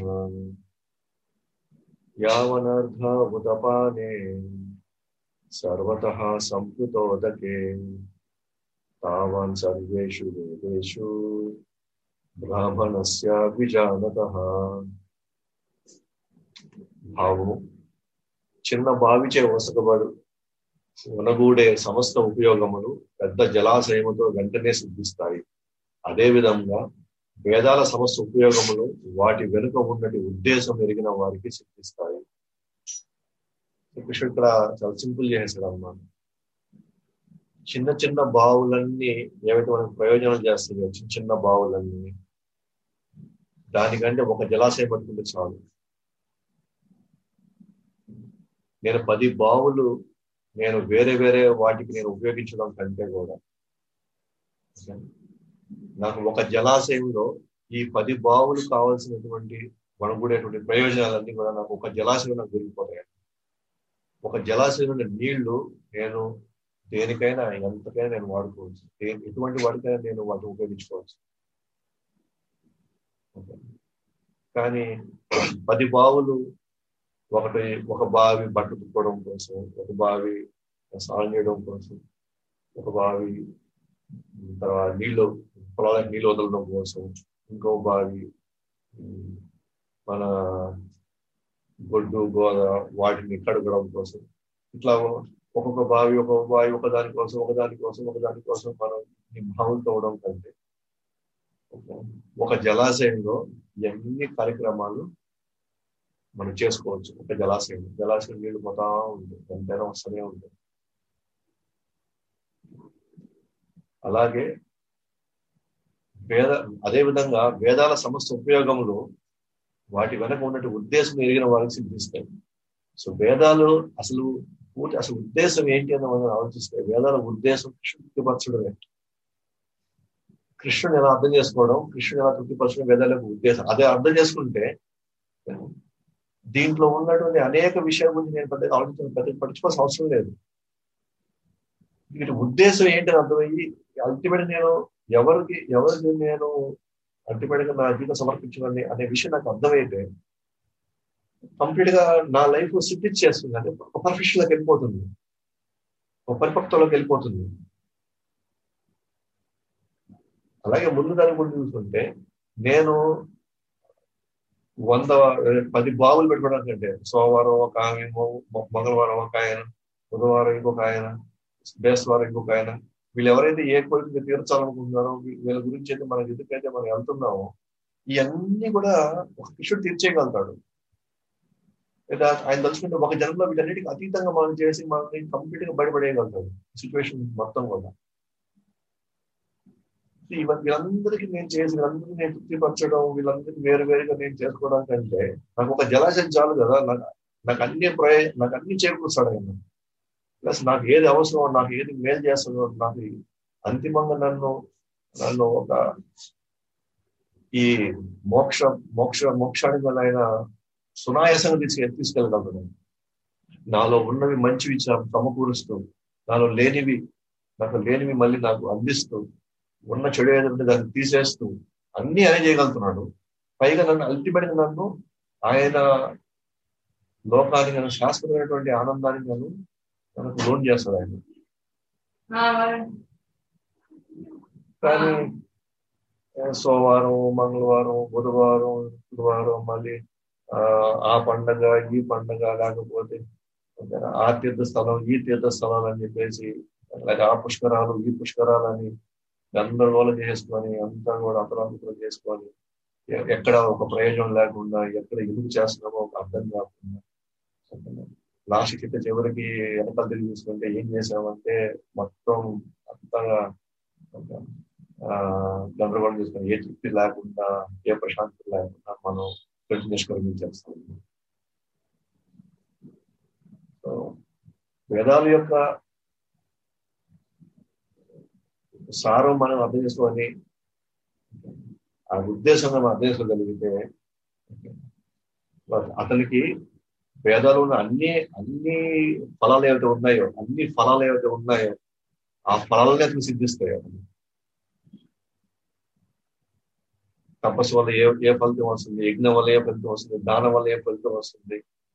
యావనర్ధ ఉదపానే సర్వతః సంప్లుతోదకే తావాన్ సర్వేషు వేదేషు బ్రాహ్మణస్య విజానతః. భావము: చిన్న బావిచే వసకబడు ఉనగూడే సమస్త ఉపయోగములు పెద్ద జలాశయముతో వెంటనే సిద్ధిస్తాయి. అదే విధంగా వేదాల సమస్త ఉపయోగములు వాటి వెనుక ఉన్నటి ఉద్దేశం ఎరిగిన వారికి సిద్ధిస్తాయి. కృష్ణుడు ఇక్కడ చాలా సింపుల్ చేసేసాడు అన్నమాట. చిన్న చిన్న బావులన్నీ ఏవైతే మనకు ప్రయోజనం చేస్తాయో, చిన్న చిన్న బావులన్నీ, దానికంటే ఒక జలాశయం పట్టుకుంటే చాలు. నేను 10 బావులు నేను వేరే వేరే వాటికి నేను ఉపయోగించడం కంటే కూడా నాకు ఒక జలాశయంలో ఈ 10 బావులు కావాల్సినటువంటి వనగూడేటువంటి ప్రయోజనాలన్నీ కూడా నాకు ఒక జలాశయం నాకు దొరికిపోతాయి. ఒక జలాశయంలో నీళ్లు నేను దేనికైనా ఎంతకైనా నేను వాడుకోవచ్చు, ఎటువంటి వాటికైనా నేను వాటిని ఉపయోగించుకోవచ్చు. కానీ 10 బావులు, ఒక బావి బట్టలు తుక్కోవడం కోసం, ఒక బావి స్నానం చేయడం కోసం, ఒక బావి తర్వాత పొలాలకు నీళ్ళు వదలడం కోసం, ఇంకో బావి మన గొడ్డు గోద వాటిని కడగడం కోసం, ఇట్లా ఒక్కొక్క బావి ఒకదానికోసం మనం ఈ బావులు తవ్వడం కంటే ఒక జలాశయంలో ఎన్ని కార్యక్రమాలు మనం చేసుకోవచ్చు. ఒక జలాశయం నీళ్లు పోతా ఉంటుంది, ఎంతైనా వస్తూనే ఉంటుంది. అలాగే అదేవిధంగా వేదాల సమస్త ఉపయోగములు వాటి వెనక ఉన్నట్టు ఉద్దేశం ఎరిగిన వారికి సిద్ధిస్తాయి. సో వేదాలు అసలు ఉద్దేశం ఏంటి అని మనం ఆలోచిస్తే, వేదాల ఉద్దేశం కృష్ణుడు తృప్తిపరచడమే. కృష్ణుని ఎలా అర్థం చేసుకోవడం, కృష్ణుని ఎలా తృప్తిపరచడం వేదాల యొక్క ఉద్దేశం. అదే అర్థం చేసుకుంటే దీంట్లో ఉన్నటువంటి అనేక విషయాల గురించి నేను పెద్దగా పట్టించుకోవాల్సిన అవసరం లేదు. వీటి ఉద్దేశం ఏంటని అర్థమయ్యి అల్టిమేట్ నేను ఎవరికి నేను అల్టిమేట్ గా నా జీవితం సమర్పించాలని అనే విషయం నాకు అర్థమైతే కంప్లీట్ గా నా లైఫ్ సిద్ధించేస్తుంది. అంటే ఒక పర్ఫెక్షన్ లోకి వెళ్ళిపోతుంది, ఒక పరిపక్వతలోకి వెళ్ళిపోతుంది. అలాగే ముందు దాని గురించి చూసుకుంటే, నేను 10 బావులు పెట్టుకోవడానికంటే సోమవారం ఒక ఆయన, మంగళవారం ఒక ఆయన, బుధవారం ఇంకొక ఆయన, బేస్తవారం ఇంకొక ఆయన, వీళ్ళు ఎవరైతే ఏ కోరిక తీర్చాలనుకుంటున్నారో వీళ్ళ గురించి అయితే మనం ఎందుకైతే మనం వెళ్తున్నామో ఇవన్నీ కూడా ఒక కృష్ణుడు తీర్చేయగలుగుతాడు. లేదా ఆయన తలుచుకుంటే ఒక జన్మలో వీటన్నిటికీ అతీతంగా మనం చేసి మనల్ని కంప్లీట్ గా బయటపడేయగలుగుతాడు సిచ్యువేషన్ మొత్తం కూడా. వీళ్ళందరికీ వీళ్ళందరికీ నేను తృప్తిపరచడం, వీళ్ళందరికీ వేరుగా నేను చేసుకోవడం కంటే నాకు ఒక జలాశయం చాలు కదా. నాకు అన్ని చేకూరుస్తాడు ఆయన. ప్లస్ నాకు ఏది అవసరమో, నాకు ఏది మేలు చేస్తుందో, నాకు అంతిమంగా నన్ను ఒక ఈ మోక్షానికి ఆయన సునాయాసంగా తీసుకెళ్ళగలుగుతున్నాను. నాలో ఉన్నవి మంచివి సమకూరుస్తూ, నాకు లేనివి మళ్ళీ నాకు అందిస్తూ, ఉన్న చెడు ఏదంటే దాన్ని తీసేస్తూ అన్ని ఆయన చేయగలుగుతున్నాడు. పైగా నన్ను ఆయన లోకానికి నన్ను శాశ్వతమైనటువంటి ఆనందానికి మనకు లోన్ చేస్తాడు ఆయన. కానీ సోమవారం, మంగళవారం, బుధవారం, శుక్రవారం మళ్ళీ ఆ పండగ, ఈ పండగ, లేకపోతే ఆ తీర్థస్థలం, ఈ తీర్థస్థలాలు అని చెప్పేసి, అలాగే ఆ పుష్కరాలు, ఈ పుష్కరాలు అని గందరగోళం చేసుకొని అంతా కూడా అతలాకుతలు చేసుకొని ఎక్కడ ఒక ప్రయోజనం లేకుండా, ఎక్కడ ఎందుకు చేస్తున్నామో ఒక అర్థం కాకుండా, లాస్ట్ కింద చివరికి వెనకాల తిరిగి చూసుకుంటే ఏం చేసామంటే మొత్తం అంతగా గందరగోళం చేసుకొని ఏ తృప్తి లేకుండా, ఏ ప్రశాంతత లేకుండా మనం నిష్క్రమించేస్తాం. సో వేదాల యొక్క సారం మనం అర్థం చేసుకొని ఆ ఉద్దేశంగా మనం అర్థం చేసుకోగలిగితే అతనికి వేదాలు ఉన్న అన్ని ఫలాలు ఏవైతే ఉన్నాయో ఆ ఫలాలనే అతను సిద్ధిస్తాయి. అతను తపస్సు వల్ల ఏ ఫలితం వస్తుంది, యజ్ఞం వల్ల ఏ ఫలితం వస్తుంది, దానం వల్ల ఏ ఫలితం వస్తుంది,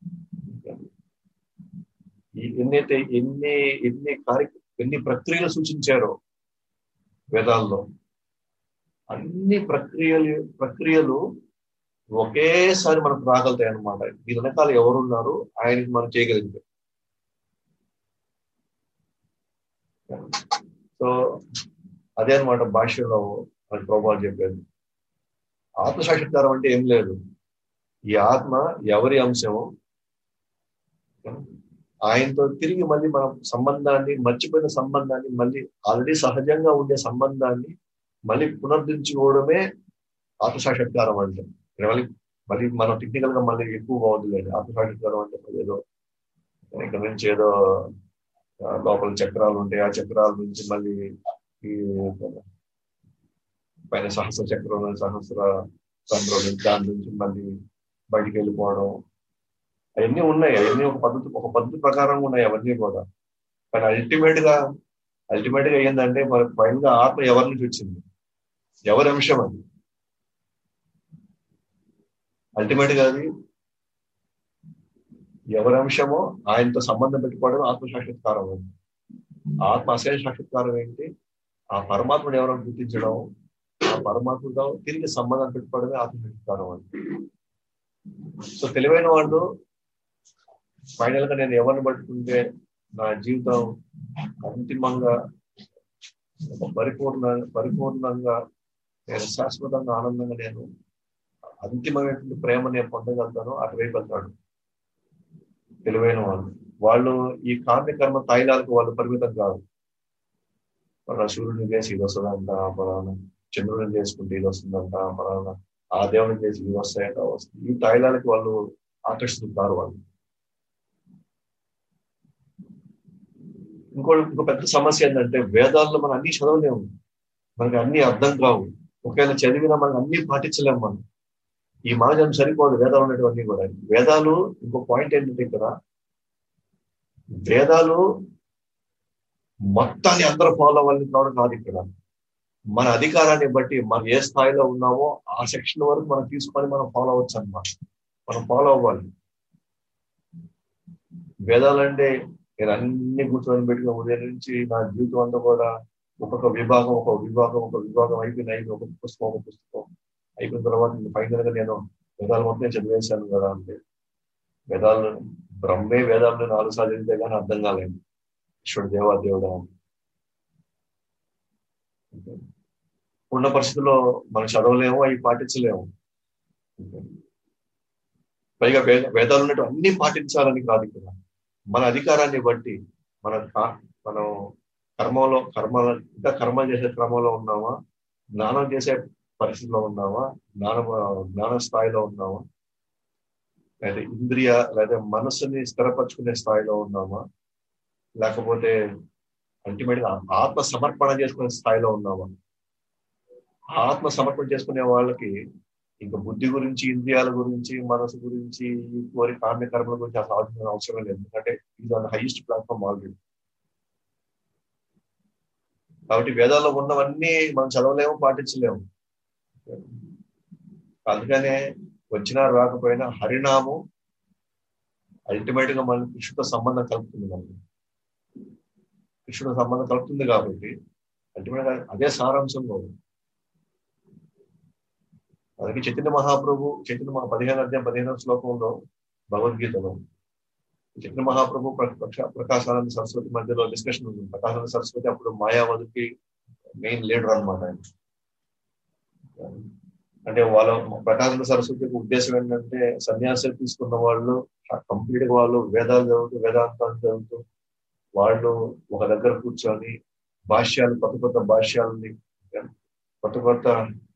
ఎన్ని ప్రక్రియలు సూచించారో వేదాల్లో, అన్ని ప్రక్రియలు ఒకేసారి మనకు రాగలుగుతాయి అన్నమాట. దీని వెనకాల ఎవరున్నారు, ఆయనకి మనం చేయగలిగితే. సో అదే అనమాట భాష్యంలో మనకి ప్రభువు చెప్పేది. ఆత్మసాక్షాత్కారం అంటే ఏం లేదు, ఈ ఆత్మ ఎవరి అంశమో ఆయనతో తిరిగి మళ్ళీ మనం మర్చిపోయిన సంబంధాన్ని మళ్ళీ ఆల్రెడీ సహజంగా ఉండే సంబంధాన్ని మళ్ళీ పునరుద్ధరించుకోవడమే ఆత్మసాక్షాత్కారం అంటే. మళ్ళీ మనం టెక్నికల్ గా మళ్ళీ ఎక్కువ బాగుంది. ఆత్మసాక్షాత్కారం అంటే ఏదో ఇక్కడ నుంచి ఏదో లోపల చక్రాలు ఉంటాయి, ఆ చక్రాల నుంచి మళ్ళీ ఈ పైన సహస్ర చక్రం, సహస్ర చంద్రులు, దాని నుంచి మళ్ళీ బయటికి వెళ్ళిపోవడం, అవన్నీ ఉన్నాయి. అవన్నీ ఒక పద్ధతి ప్రకారం ఉన్నాయి అవన్నీ కూడా. కానీ అల్టిమేట్ గా ఏంటంటే మరి పైన ఆత్మ ఎవరి నుంచి వచ్చింది, ఎవరి అంశం అది. అల్టిమేట్ గా అది ఎవరి అంశమో ఆయనతో సంబంధం పెట్టుకోవడం ఆత్మసాక్షాత్కారం. ఆత్మ అసలు సాక్షాత్కారం ఏంటి, ఆ పరమాత్మను ఎవరైనా గుర్తించడం, ఆ పరమాత్మతో తిరిగి సంబంధం పెట్టుకోవడమే ఆత్మసాక్షాత్కారం అని. సో తెలివైన వాళ్ళు ఫైనల్ గా నేను ఎవరిని పట్టుకుంటే నా జీవితం అంతిమంగా పరిపూర్ణంగా నేను శాశ్వతంగా ఆనందంగా నేను అంతిమమైనటువంటి ప్రేమ నేను పొందగలుగుతాను, అటువైపు వెళ్తాడు తెలివైన వాళ్ళు. ఈ కామ్యకర్మ తైలాలకు వాళ్ళు పరిమితం కాదు. వాళ్ళ సూర్యుడిని చేసి ఇది వస్తుందంట, పలానా చంద్రుడిని చేసుకుంటే ఇది వస్తుందంట, పలానా ఆ దేవుడిని చేసి ఇది వస్తాయంట, వస్తుంది. ఈ తైలాలకు వాళ్ళు ఆకర్షిస్తున్నారు వాళ్ళు. ఇంకో పెద్ద సమస్య ఏంటంటే వేదాల్లో మనం అన్ని చదవలేము, మనకి అన్ని అర్థం కావు. ఒకవేళ చదివినా మనకు అన్ని పాటించలేము. మనం ఈ మానవం సరిపోదు వేదాలు ఉన్నటువంటి కూడా. వేదాలు ఇంకో పాయింట్ ఏంటంటే ఇక్కడ వేదాలు మొత్తాన్ని అందరూ ఫాలో అవ్వాలని కాదు. ఇక్కడ మన అధికారాన్ని బట్టి మనం ఏ స్థాయిలో ఉన్నామో ఆ సెక్షన్ వరకు మనం తీసుకొని మనం ఫాలో అవ్వచ్చు అన్నమాట. మనం ఫాలో అవ్వాలి. వేదాలంటే నేను అన్ని కూర్చొని పెట్టుకుని ఉదయం నుంచి నా జీవితం అంతా కూడా ఒక్కొక్క విభాగం అయిపోయింది. ఒక పుస్తకం అయిపోయిన తర్వాత ఫైనల్ గా నేను వేదాలు మొత్తం చదివేశాను కదా అంటే, బ్రహ్మే వేదాలను 4 సార్లు చదివితే కానీ అర్థం కాలేదు ఈశ్వరుడు దేవుడా. ఉన్న పరిస్థితుల్లో మనం చదవలేము, అవి పాటించలేము. పైగా వేదాలు ఉన్నట్టు అన్ని పాటించాలని కాదు. ఇక్కడ మన అధికారాన్ని బట్టి మనం కర్మలు చేసే క్రమంలో ఉన్నామా, జ్ఞానం చేసే పరిస్థితిలో ఉన్నామా, జ్ఞాన స్థాయిలో ఉన్నామా, లేదా మనసుని స్థిరపరచుకునే స్థాయిలో ఉన్నామా, లేకపోతే అల్టిమేట్ గా ఆత్మ సమర్పణ చేసుకునే స్థాయిలో ఉన్నామా. ఆత్మ సమర్పణ చేసుకునే వాళ్ళకి ఇంకా బుద్ధి గురించి, ఇంద్రియాల గురించి, మనసు గురించి, కోరి కామ్య కర్మల గురించి అసలు ఆలోచన అవసరం లేదు. ఎందుకంటే ఇది ఆన్ హైయెస్ట్ ప్లాట్ఫామ్ ఆల్రెడీ. కాబట్టి వేదాల్లో ఉన్నవన్నీ మనం చదవలేము, పాటించలేము. అందుకనే వచ్చినా రాకపోయినా హరినామం అల్టిమేట్ గా మన కృష్ణుతో సంబంధం కలుపుతుంది. మనకి కృష్ణుడు సంబంధం కలుపుతుంది కాబట్టి అల్టిమేట్ గా అదే సారాంశంలో. అందుకే చైతన్య మహాప్రభు 15 శ్లోకంలో భగవద్గీతలో చైతన్య మహాప్రభు ప్రకాశానంద సరస్వతి మధ్యలో డిస్కషన్ ఉంది. ప్రకాశానంద సరస్వతి అప్పుడు మాయావతికి మెయిన్ లీడర్ అనమాట ఆయన. అంటే వాళ్ళ ప్రకాశానంద సరస్వతి ఉద్దేశం ఏంటంటే సన్యాసం తీసుకున్న వాళ్ళు కంప్లీట్ గా వాళ్ళు వేదాలు చదువుతూ, వేదాంతాలు చదువుతూ, వాళ్ళు ఒక దగ్గర కూర్చొని భాష్యాలు, కొత్త భాష్యాలని, కొత్త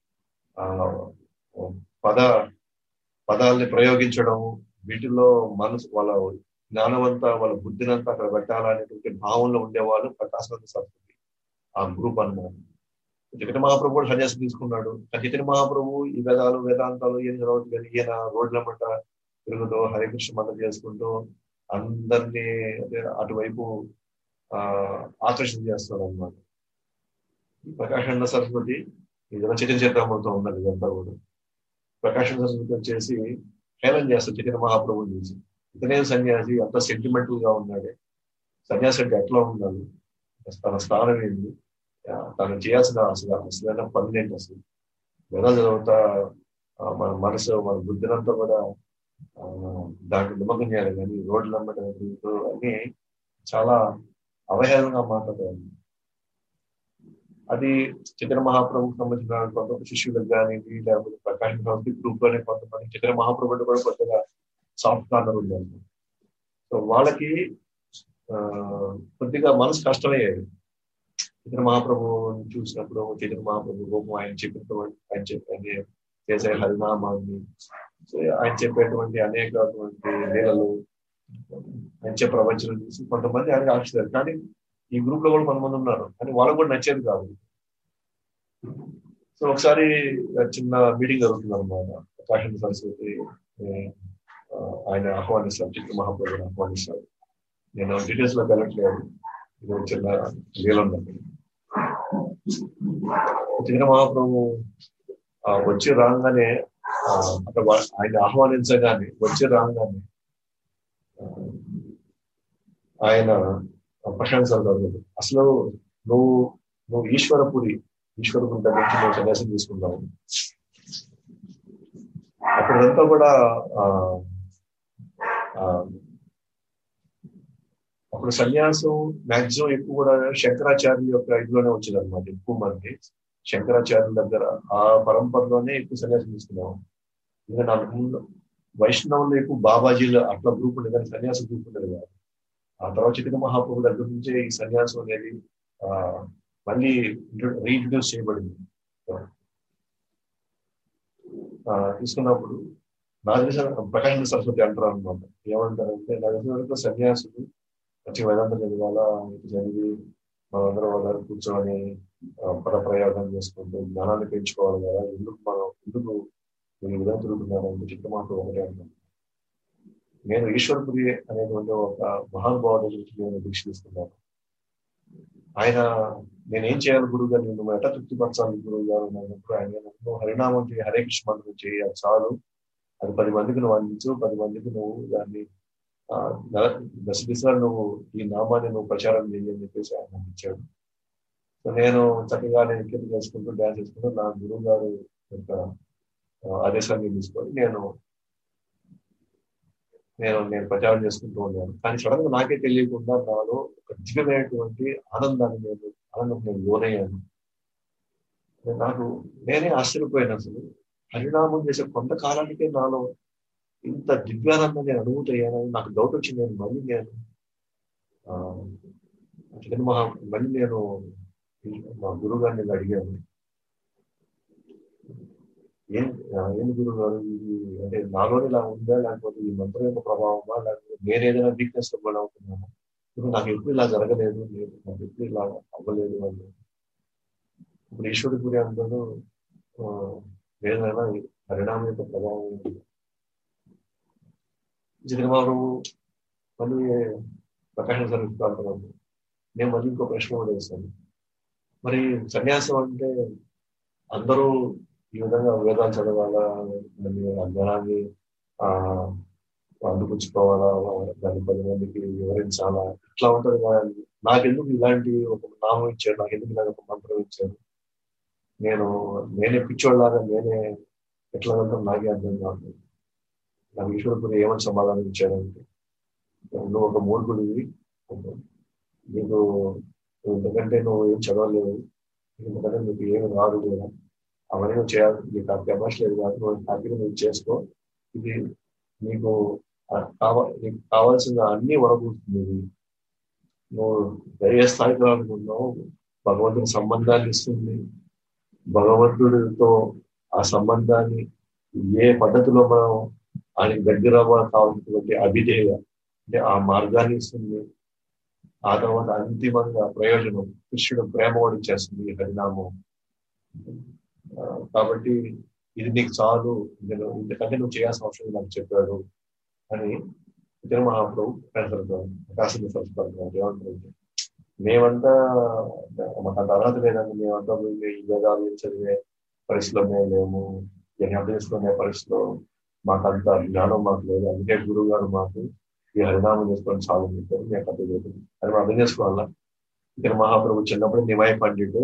పదాలని ప్రయోగించడం, వీటిలో మనసు వాళ్ళ జ్ఞానవంతా, వాళ్ళ బుద్ధినంతా అక్కడ పెట్టాలనేటువంటి భావంలో ఉండేవాళ్ళు ప్రకాశానంద సరస్వతి ఆ గ్రూప్ అన్నమాట. చైతన్య మహాప్రభు కూడా సన్యాసం తీసుకున్నాడు. చైతన్య మహాప్రభు ఈ వేదాంతాలు ఏం చదవదు కానీ ఈయన రోడ్లమ్మట తిరుగుతూ హరికృష్ణ మతం చేసుకుంటూ అందరినీ అటువైపు ఆకర్షణ చేస్తాడు అనమాట. ప్రకాశానంద సరస్వతి ఇదంతా చైతన్య చరితామృతం ఉన్నది. ఇదంతా కూడా ప్రకాశానంద సరస్వతి వచ్చేసి హేళన చేస్తాడు చైతన్య మహాప్రభుని చూసి. ఇతనే సన్యాసి, అంత సెంటిమెంటల్ గా ఉన్నాడే, సన్యాసి అంటే ఎట్లా ఉండాలి, తన స్థానం ఏంటి, తను చేయాల్సిన అసలైన పనులు ఏంటి, అసలు వేదాలు చదువుతా మన మనసు, మన బుద్ధినంతా కూడా దాంట్లో నిమగ్నం చేయాలి. కానీ రోడ్లు అమ్మటం అన్ని చాలా అవహేళనగా మాట్లాడాలి. అది చైతన్య మహాప్రభుకి సంబంధించిన కొంతమంది శిష్యులకు కానీ, లేకపోతే ప్రకాశం సంస్కృతి గ్రూప్ లోనే కొంతమంది చైతన్య మహాప్రభు కూడా కొత్తగా సాఫ్ట్ కార్నర్ ఉండాలి. సో వాళ్ళకి కొద్దిగా మనసు కష్టమయ్యేది. చైతన్య మహాప్రభు చూసినప్పుడు చైతన్య మహాప్రభు రూపం, ఆయన చేసే హరినామాన్ని, ఆయన చెప్పేటువంటి అనేకటువంటి లీలలు, ఆయన చెప్పే ప్రవచనం చూసి కొంతమంది ఆయన ఆశిస్తారు. కానీ ఈ గ్రూప్ లో కూడా కొంతమంది ఉన్నారు, కానీ వాళ్ళకు కూడా నచ్చేది కాదు. సో ఒకసారి చిన్న మీటింగ్ జరుగుతుంది అనమాట. ప్రకాశం సరస్వతి ఆయన ఆహ్వానిస్తారు, చైతన్య మహాప్రభుని ఆహ్వానిస్తారు. నేను డీటెయిల్స్ లో వెళ్ళట్లేదు, ఇది చిన్న లీల ఉన్నది. చైతన్య మహాప్రభు వచ్చి రాగానే అక్కడ ఆయన ఆహ్వానించగానే ఆయన ప్రశంసలు జరుగుతుంది. అసలు నువ్వు ఈశ్వరపురి దగ్గర నుంచి నువ్వు సన్యాసం తీసుకుంటావు. అప్పుడంతా కూడా అప్పుడు సన్యాసం మాక్సిమం ఎక్కువ కూడా శంకరాచార్యుల యొక్క ఇదిలోనే వచ్చింది అనమాట. ఎక్కువ మంది శంకరాచార్యుల దగ్గర ఆ పరంపరలోనే ఎక్కువ సన్యాసం తీసుకున్నాము. ఇంకా నా వైష్ణవులు ఎక్కువ బాబాజీలు అట్లా గ్రూప్ ఉండేది, కానీ సన్యాసం గ్రూప్ ఉండేది కాదు. ఆ తర్వాత చైతన్య మహాప్రభు దగ్గర నుంచే ఈ సన్యాసం అనేది మళ్ళీ రీఇంట్రడ్యూస్ చేయబడింది. తీసుకున్నప్పుడు నాకు తెలిసిన ప్రకాశం సరస్వతి అంటారు అనమాట. ఏమంటారంటే, నాకు తెలిసిన వరకు సన్యాసులు మంచి వేదాంతం చదివాలా, చదివి మనందరం వాళ్ళ కూర్చొని పదప్రయోగం చేసుకుంటూ జ్ఞానాన్ని పెంచుకోవాలి కదా, ఎందుకు ఈ విధంగా తిరుగుతున్నారంటే చైతన్య మహాప్రభు ఒకటే అంటారు, నేను ఈశ్వరపురి అనేటువంటి ఒక మహానుభావుడి గురించి నేను దీక్ష తీసుకున్నాను. ఆయన నేనేం చేయాలి గురువు గారు, నేను ఎట్లా తృప్తిపరచాలి గురువు గారు అన్నప్పుడు ఆయన హరినామం చేయి, హరే కృష్ణ మంత్రం చేయి, అది చాలు, అది 10 మందికి నువ్వు అందించు, 10 మందికి నువ్వు దాన్ని దశ దిశలో నువ్వు ఈ నామాన్ని నువ్వు ప్రచారం చేయి అని చెప్పేసి ఆయన ఇచ్చాడు. సో నేను చక్కగా నేను చేసుకుంటూ డ్యాన్స్ చేసుకుంటూ నా గురువు గారు యొక్క ఆదేశాన్ని తీసుకొని నేను ప్రచారం చేసుకుంటూ ఉన్నాను. కానీ సడన్ గా నాకే తెలియకుండా నాలో ఒక దివ్యమైనటువంటి ఆనందం నేను లోనయ్యాను. నేనే ఆశ్చర్యపోయాను. అసలు హరినామం చేసే కొంతకాలానికే నాలో ఇంత దివ్యానందం నేను అనుభూతి అయ్యానని నాకు డౌట్ వచ్చింది. మళ్ళీ నేను మా గురువు గారిని అడిగాను, ఏంటి గురువు గారు ఇది, అంటే నాలోనే ఇలా ఉందా, లేకపోతే ఈ మంత్రం యొక్క ప్రభావమా, లేకపోతే నేను ఏదైనా వీక్నెస్ అవుతున్నాను, నాకు ఎప్పుడు ఇలా జరగలేదు, నాకు ఎప్పుడు ఇలా అవ్వలేదు అని. ఇప్పుడు ఈశ్వరుడి గురి అంటాడు, ఏదైనా పరిణామం యొక్క ప్రభావం జగన్మారు మళ్ళీ ప్రకాశం జరుగుతూ నేను మళ్ళీ ఇంకో ప్రశ్న కూడా వేశాను. మరి సన్యాసం అంటే అందరూ ఈ విధంగా వేదాలు చదవాలా, జ్ఞానాన్ని ఆ అందిపుచ్చుకోవాలా, దాన్ని 10 మందికి వివరించాలా, ఇట్లా ఉంటుంది కదా. నాకెందుకు ఇలాంటి ఒక నామం ఇచ్చారు, నాకెందుకు ఇలాంటి ఒక మంత్రం ఇచ్చారు, నేనే పిచ్చోళ్ళలాగా నేనే ఎట్లా వెళ్తాం నాకే అర్థం కాదు. నాకు ఈశ్వరుడు ఏమని సమాధానం ఇచ్చాడంటే, నువ్వు ఒక మూర్ఖుడివి, నీకు ఎందుకంటే నువ్వు ఏం చదవలేవు, ఎందుకంటే నీకు ఏమి రాదు లేదా, అవన్నీ నువ్వు చేయాలి, నీకు ఆ కెపాసిటీ లేదు కాదు, నువ్వు హ్యాపీగా నువ్వు చేసుకో, ఇది నీకు నీకు కావాల్సిన అన్ని వరకూరుతుంది, నువ్వు ఏ స్థాయికి రానుకున్నావు భగవంతుని సంబంధాన్ని ఇస్తుంది, భగవంతుడితో ఆ సంబంధాన్ని ఏ పద్ధతిలో మనం ఆయనకి దగ్గర కావాల్సినటువంటి అభిధేయ అంటే ఆ మార్గాన్ని ఇస్తుంది. ఆ తర్వాత అంతిమంగా ప్రయోజనం కృష్ణుడు ప్రేమ ఓడించేస్తుంది ఈ హరినామం. కాబట్టి ఇది నీకు చాలు, ఇంతకంటే నువ్వు చేయాల్సిన అవసరం నాకు చెప్పాడు అని ఇతర మహాప్రభు ప్రకాశం ఏమంటారు, మేమంతా మాకు అంత అర్హత లేదండి, మేమంతా ఈ వేదాలు చదివే పరిస్థితిలో మేము లేము, దీన్ని అర్థం చేసుకునే పరిస్థితిలో మాకంత జ్ఞానం మాకు లేదు, అందుకే గురువు గారు మాకు ఈ హరినామం చేసుకొని చాలు చెప్పారు, మేము అర్థం చేస్తుంది అని మనం అర్థం చేసుకోవాలా. ఇక్కడ మహాప్రభు చిన్నప్పుడు నిమాయ పండితుడు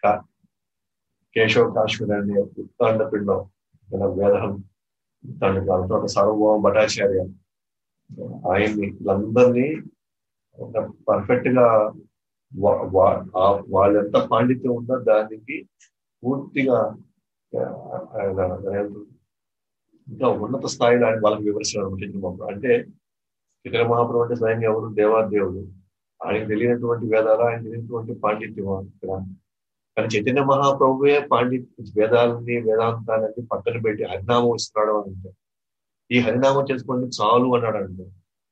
కేశవ కాశ్మీర్ అనే ఉత్తాండ పిండం వేదం ఉత్తాండ సార్వభౌమ భట్టాచార్య ఆయన్ని వీళ్ళందరినీ పర్ఫెక్ట్ గా వాళ్ళు ఎంత పాండిత్యం ఉందో దానికి పూర్తిగా ఇంకా ఉన్నత స్థాయిలో ఆయన వాళ్ళకి వివరిస్తున్నారు. అంటే ఇతర మహాప్రభు అంటే స్వయంగా ఎవరు, దేవాదేవుడు, ఆయనకు తెలియనటువంటి వేదాలు, ఆయన తెలియనటువంటి పాండిత్యం కానీ చైతన్య మహాప్రభువే వేదాలని వేదాంతాలన్నీ పక్కన పెట్టి హరినామం ఇస్తున్నాడు అని అంటే, ఈ హరినామం చేసుకోండి చాలు అన్నాడు అంటే,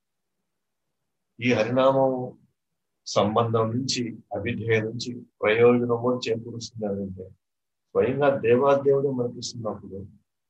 ఈ హరినామం సంబంధం నుంచి అభిధేయ నుంచి ప్రయోజనము చేకూరుస్తుంది అంటే స్వయంగా దేవాదేవుడే మనకిస్తున్నప్పుడు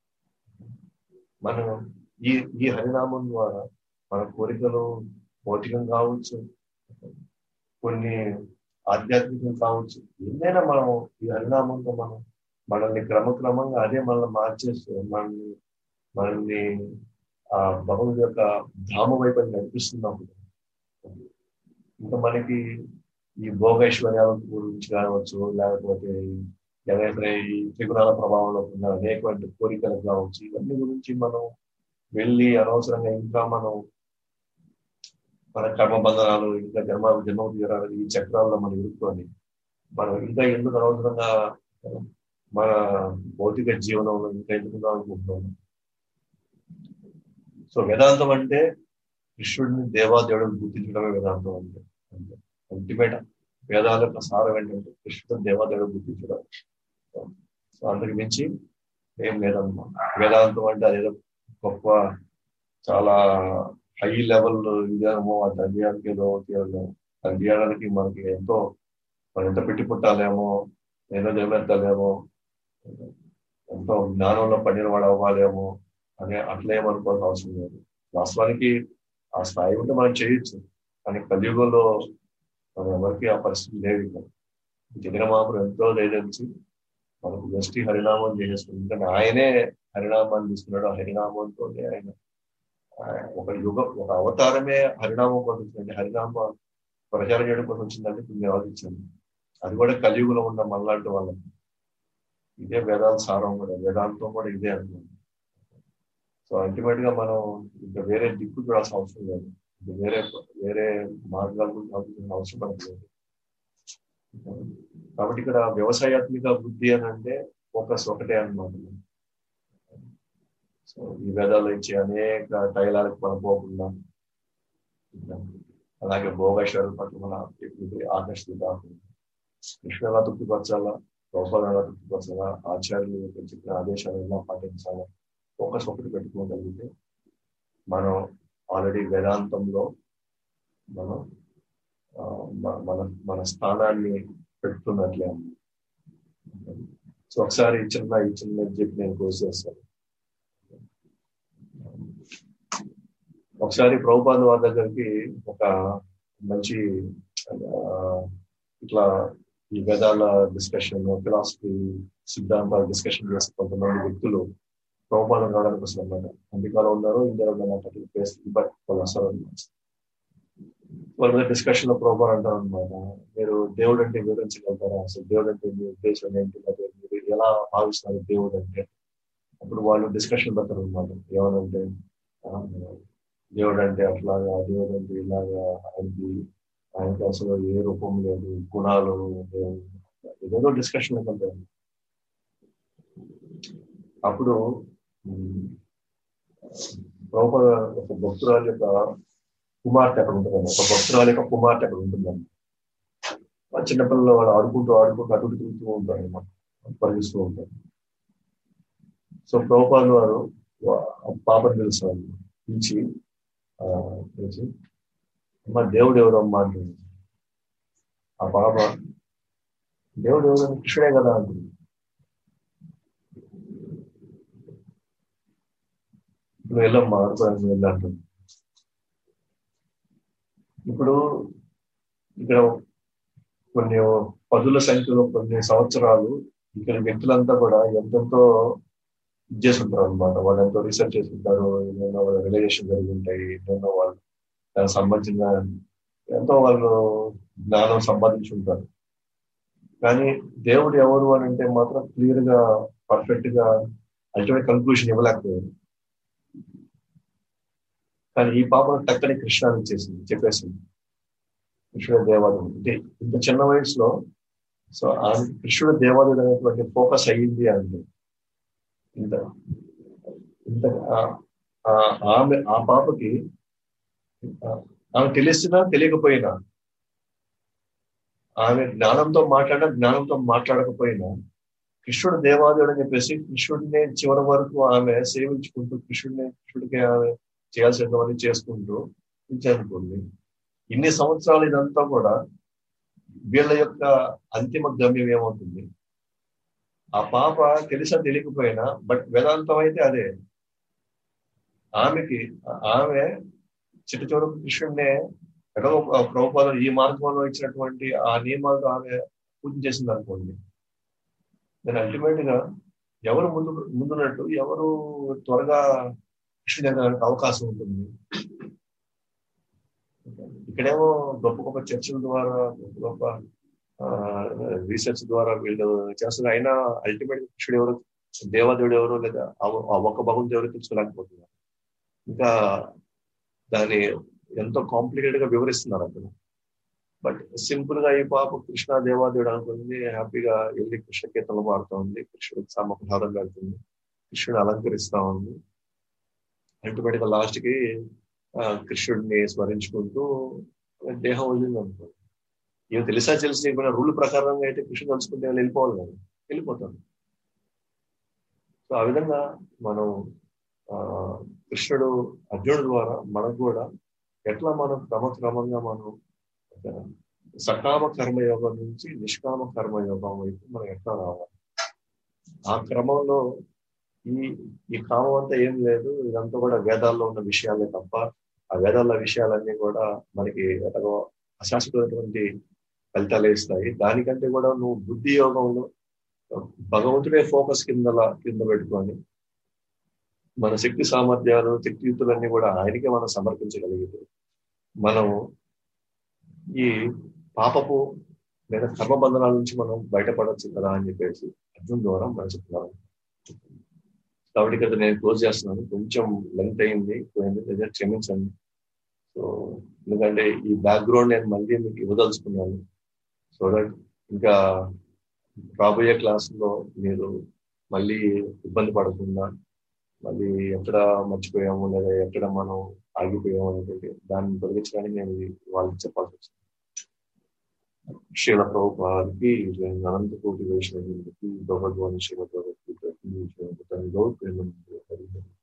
మనం ఈ హరినామం ద్వారా మన కోరికలు భౌతికం కావచ్చు, కొన్ని ఆధ్యాత్మికం కావచ్చు, ఏదైనా మనం ఈ హరినామంతో మనల్ని క్రమక్రమంగా అదే మనల్ని మార్చేస్తూ మనల్ని ఆ భగవంతుడి యొక్క ధామ వైపు నడిపిస్తున్నప్పుడు ఇంకా మనకి ఈ భోగైశ్వర్యాల గురించి కావచ్చు, లేకపోతే ఎవరైతే ఈ త్రిగుణాల ప్రభావంలో ఉన్న అనేకమైన కోరికలు కావచ్చు, ఇవన్నీ గురించి మనం వెళ్ళి అనవసరంగా ఇంకా మన కర్మబంధనాలు ఇంకా జన్మ తీరాలు ఈ చక్రాల్లో మనం ఇరుక్కొని మనం ఇంకా ఎందుకు అనవసరంగా మన భౌతిక జీవనంలో ఇంకా ఎందుకు అనుకుంటున్నాం. సో వేదాంతం అంటే కృష్ణుడిని దేవాదేవుడిని గుర్తించడమే వేదాంతం అంటే. అల్టిమేట్ వేదాల యొక్క సారం ఏంటంటే కృష్ణుడు దేవాదేవుడు గుర్తించడం. సో అందుకు మించి ఏం లేదన్నమాట. వేదాంతం అంటే అదేదో గొప్ప చాలా హై లెవెల్ ఇదేమో, అది తెలియడానికి ఏదో అది తీయడానికి మనకి మనం ఎంత పెట్టి పుట్టాలేమో, ఎన్నో జన్మెత్తాలేమో, ఎంతో జ్ఞానంలో పడిన వాడు అవ్వాలేమో అని అట్లా ఏమనుకోవాల్సిన అవసరం లేదు. వాస్తవానికి ఆ స్థాయి ఉంటే మనం చేయొచ్చు, కానీ కలియుగంలో మనం ఎవరికి ఆ పరిస్థితి లేదు. ఇక్కడ జగన్మాపురం ఎంతో ధైర్యించి మనకు జస్ట్ హరినామం చేసేస్తుంది. ఎందుకంటే ఆయనే హరినామాన్ని తీసుకున్నాడు. ఆ హరినామంతో ఆయన ఒక అవతారమే హరినామం కోసం వచ్చిందంటే, హరినామ ప్రచారం చేయడం కోసం వచ్చిందంటే మేము ఆలోచించాము. అది కూడా కలియుగంలో ఉన్న మనలాంటి వాళ్ళకి ఇదే వేదాంత సారం కూడా, వేదాంతం కూడా ఇదే అనుకోండి. సో అల్టిమేట్ గా మనం ఇంకా వేరే దిక్కు చూడాల్సిన అవసరం లేదు, వేరే మార్గాలు ఆలోచించిన అవసరం మనకు లేదు. కాబట్టి ఇక్కడ వ్యవసాయాత్మిక బుద్ధి అని అంటే ఫోకస్ ఒకటే అన్నమాట. సో ఈ వేదాలు ఇచ్చే అనేక తైలాలకు మనం పోకుండా, అలాగే భోగేశ్వరుల పట్ల మన ఆకర్షణ కాకుండా, కృష్ణ ఎలా తృప్తిపరచాలా, గోపాలను ఎలా తృప్తిపరచాలా, ఆచార్యులు చెప్పిన ఆదేశాలు ఎలా పాటించాలా, ఫోకస్ ఒకటి పెట్టుకోగలిగితే మనం ఆల్రెడీ వేదాంతంలో మనం మన స్థానాన్ని పెట్టుకున్నట్లే. సో ఒకసారి ఈ చిన్న చెప్పి నేను క్లోజ్ చేస్తాను. ఒకసారి ప్రభుపాద వారి దగ్గరికి ఒక మంచి ఇట్లా ఈ వేదాల డిస్కషన్, ఫిలాసఫీ సిద్ధాంతాల డిస్కషన్ చేసే కొంతమంది వ్యక్తులు ప్రభుపాదం రావడానికి వస్తారు అన్నమాట. అమెరికాలో ఉన్నారు, ఇండియాలో ఉన్నారు, ప్లేస్ బట్ వాళ్ళు వస్తారు అనమాట. వాళ్ళ మీద డిస్కషన్ లో ప్రభుపాదం అంటారు అనమాట, మీరు దేవుడు అంటే వివరించగలుగుతారా, అసలు దేవుడు అంటే మీ ఉద్దేశం ఏంటి, మీరు ఎలా భావిస్తున్నారు దేవుడు అంటే. అప్పుడు వాళ్ళు డిస్కషన్ పెడతారు అనమాట. ఏమనంటే దేవుడు అంటే అట్లాగా, దేవుడు అంటే ఇలాగా, ఆయనకి అసలు ఏ రూపం లేదు, గుణాలు ఏదేదో డిస్కషన్ వెళ్తారు. అప్పుడు ప్రభుపాద ఒక భక్తురాలు యొక్క కుమార్తె అక్కడ ఉంటుందండి. ఒక భక్తురాలు యొక్క కుమార్తె అక్కడ ఉంటుందండి. చిన్నపిల్లలు వాళ్ళు ఆడుకుంటూ అటు తిరుగుతూ ఉంటారు అనమాట, పరిగిస్తూ ఉంటారు. సో ప్రభుపాద వారు పాపను పిలుస్తారు, పిలిచి అమ్మ దేవుడు ఎవరు అమ్మా అంటుంది. ఆ పాప దేవుడు ఎవరు, కృష్ణుడే కదా అంటుంది. ఇప్పుడు వెళ్ళమ్మా అనుకోవడానికి వెళ్ళంటుంది. ఇప్పుడు ఇక్కడ కొన్ని పదుల సంఖ్యలో కొన్ని సంవత్సరాలు ఇక్కడ వ్యక్తులంతా కూడా ఎంతెంతో చేస్తుంటారు అనమాట. వాళ్ళు ఎంతో రీసెర్చ్ చేసుకుంటారు, ఎన్నో వాళ్ళ రిలేషన్ జరిగి ఉంటాయి, ఎన్నో వాళ్ళు దానికి సంబంధించిన ఎంతో వాళ్ళు జ్ఞానం సంపాదించి ఉంటారు. కానీ దేవుడు ఎవరు అని అంటే మాత్రం క్లియర్ గా, పర్ఫెక్ట్ గా అల్టిమేట్ కన్క్లూషన్ ఇవ్వలేకపోయారు. కానీ ఈ పాప టక్కని కృష్ణ ఇచ్చేసింది, చెప్పేసింది కృష్ణుడు దేవాలయం అంటే ఇంత చిన్న వయసులో. సో ఆ కృష్ణుడు దేవాలయం అనేటువంటి ఫోకస్ అయ్యింది అంటే ఇంత ఇంత ఆమె ఆ పాపకి ఆమె తెలిసినా తెలియకపోయినా, ఆమె జ్ఞానంతో జ్ఞానంతో మాట్లాడకపోయినా కృష్ణుడు దేవాలయుడు అని చెప్పేసి కృష్ణుడిని చివరి వరకు ఆమె సేవించుకుంటూ కృష్ణుడికి ఆమె చేయాల్సినవన్నీ చేసుకుంటూ అనుకోండి. ఇన్ని సంవత్సరాలు ఇదంతా కూడా వీళ్ళ యొక్క అంతిమ గమ్యం ఏమవుతుంది? ఆ పాప తెలిసా తెలియకపోయినా, బట్ వేదాంతం అయితే అదే. ఆమె చిట్ట చివరకు కృష్ణుడినే ఎక్కడో ప్రభుపాదం ఈ మార్గంలో ఇచ్చినటువంటి ఆ నియమాలతో ఆమె పూజ చేసింది అనుకోండి. నేను అల్టిమేట్ గా ఎవరు ముందున్నట్టు, ఎవరు త్వరగా కృష్ణుడు ఎదగడానికి అవకాశం ఉంటుంది. ఇక్కడేమో గొప్ప గొప్ప చర్చల ద్వారా, గొప్ప రీసెర్చ్ ద్వారా వీళ్ళు చేస్తున్నారు. అయినా అల్టిమేట్ కృష్ణుడు ఎవరు, దేవదేవుడు ఎవరు, లేదా ఒక్క భగవంతుడు ఎవరు తెలుసుకోలేకపోతున్నారు. ఇంకా దాన్ని ఎంతో కాంప్లికేటెడ్ గా వివరిస్తున్నారు అక్కడ. బట్ సింపుల్ గా ఈ పాప కృష్ణ దేవాదేవుడు అనుకుంది, హ్యాపీగా వెళ్ళి కృష్ణ కీర్తనలు పాడుతూ ఉంది, కృష్ణుడికి సమప్రసాదం పెడుతుంది, కృష్ణుడు అలంకరిస్తా ఉంది. అల్టిమేట్ గా లాస్ట్ కి కృష్ణుడిని స్మరించుకుంటూ దేహం వదిలింది అనుకోండి. ఏమో తెలిసి ఏమైనా రూల్ ప్రకారంగా అయితే కృష్ణుడు తలుచుకుంటే వెళ్ళిపోవాలి కదా, వెళ్ళిపోతాను. సో ఆ విధంగా మనం కృష్ణుడు అర్జునుడు ద్వారా మనకు కూడా ఎట్లా మనం క్రమంగా మనం సకామ కర్మయోగం నుంచి నిష్కామ కర్మయోగం వైపు మనం ఎట్లా రావాలి. ఆ క్రమంలో ఈ కామం అంతా ఏం లేదు, ఇదంతా కూడా వేదాల్లో ఉన్న విషయాలే తప్ప, ఆ వేదాల విషయాలన్నీ కూడా మనకి ఎలాగో అశాశ్వతమైనటువంటి ఫలితాలు ఇస్తాయి. దానికంటే కూడా నువ్వు బుద్ధి యోగంలో భగవంతుడే ఫోకస్ కింద పెట్టుకొని మన శక్తి సామర్థ్యాలు, శక్తియుక్తులన్నీ కూడా ఆయనకే మనం సమర్పించగలిగితే మనం ఈ పాపపు లేదా కర్మబంధనాల నుంచి మనం బయటపడవచ్చు కదా అని చెప్పేసి అర్జున్ ద్వారా మనం చెప్తున్నాను. కాబట్టి ఇక్కడ నేను క్లోజ్ చేస్తున్నాను. కొంచెం లెంత్ అయింది, క్షమించండి. సో ఎందుకంటే ఈ బ్యాక్గ్రౌండ్ నేను మళ్ళీ మీకు ఇవ్వదలుచుకున్నాను, సో దట్ ఇంకా రాబోయే క్లాసులో మీరు మళ్ళీ ఇబ్బంది పడకుండా, మళ్ళీ ఎక్కడ మర్చిపోయాము లేదా ఎక్కడ మనం ఆగిపోయాము అనేది దాన్ని తొలగించడానికి నేను వాళ్ళకి చెప్పాల్సి వచ్చింది. శ్రీల ప్రభుపాదికి అనంత కోటి వైష్ణవులకి భగవద్వాని శ్రీల ప్రభుత్వ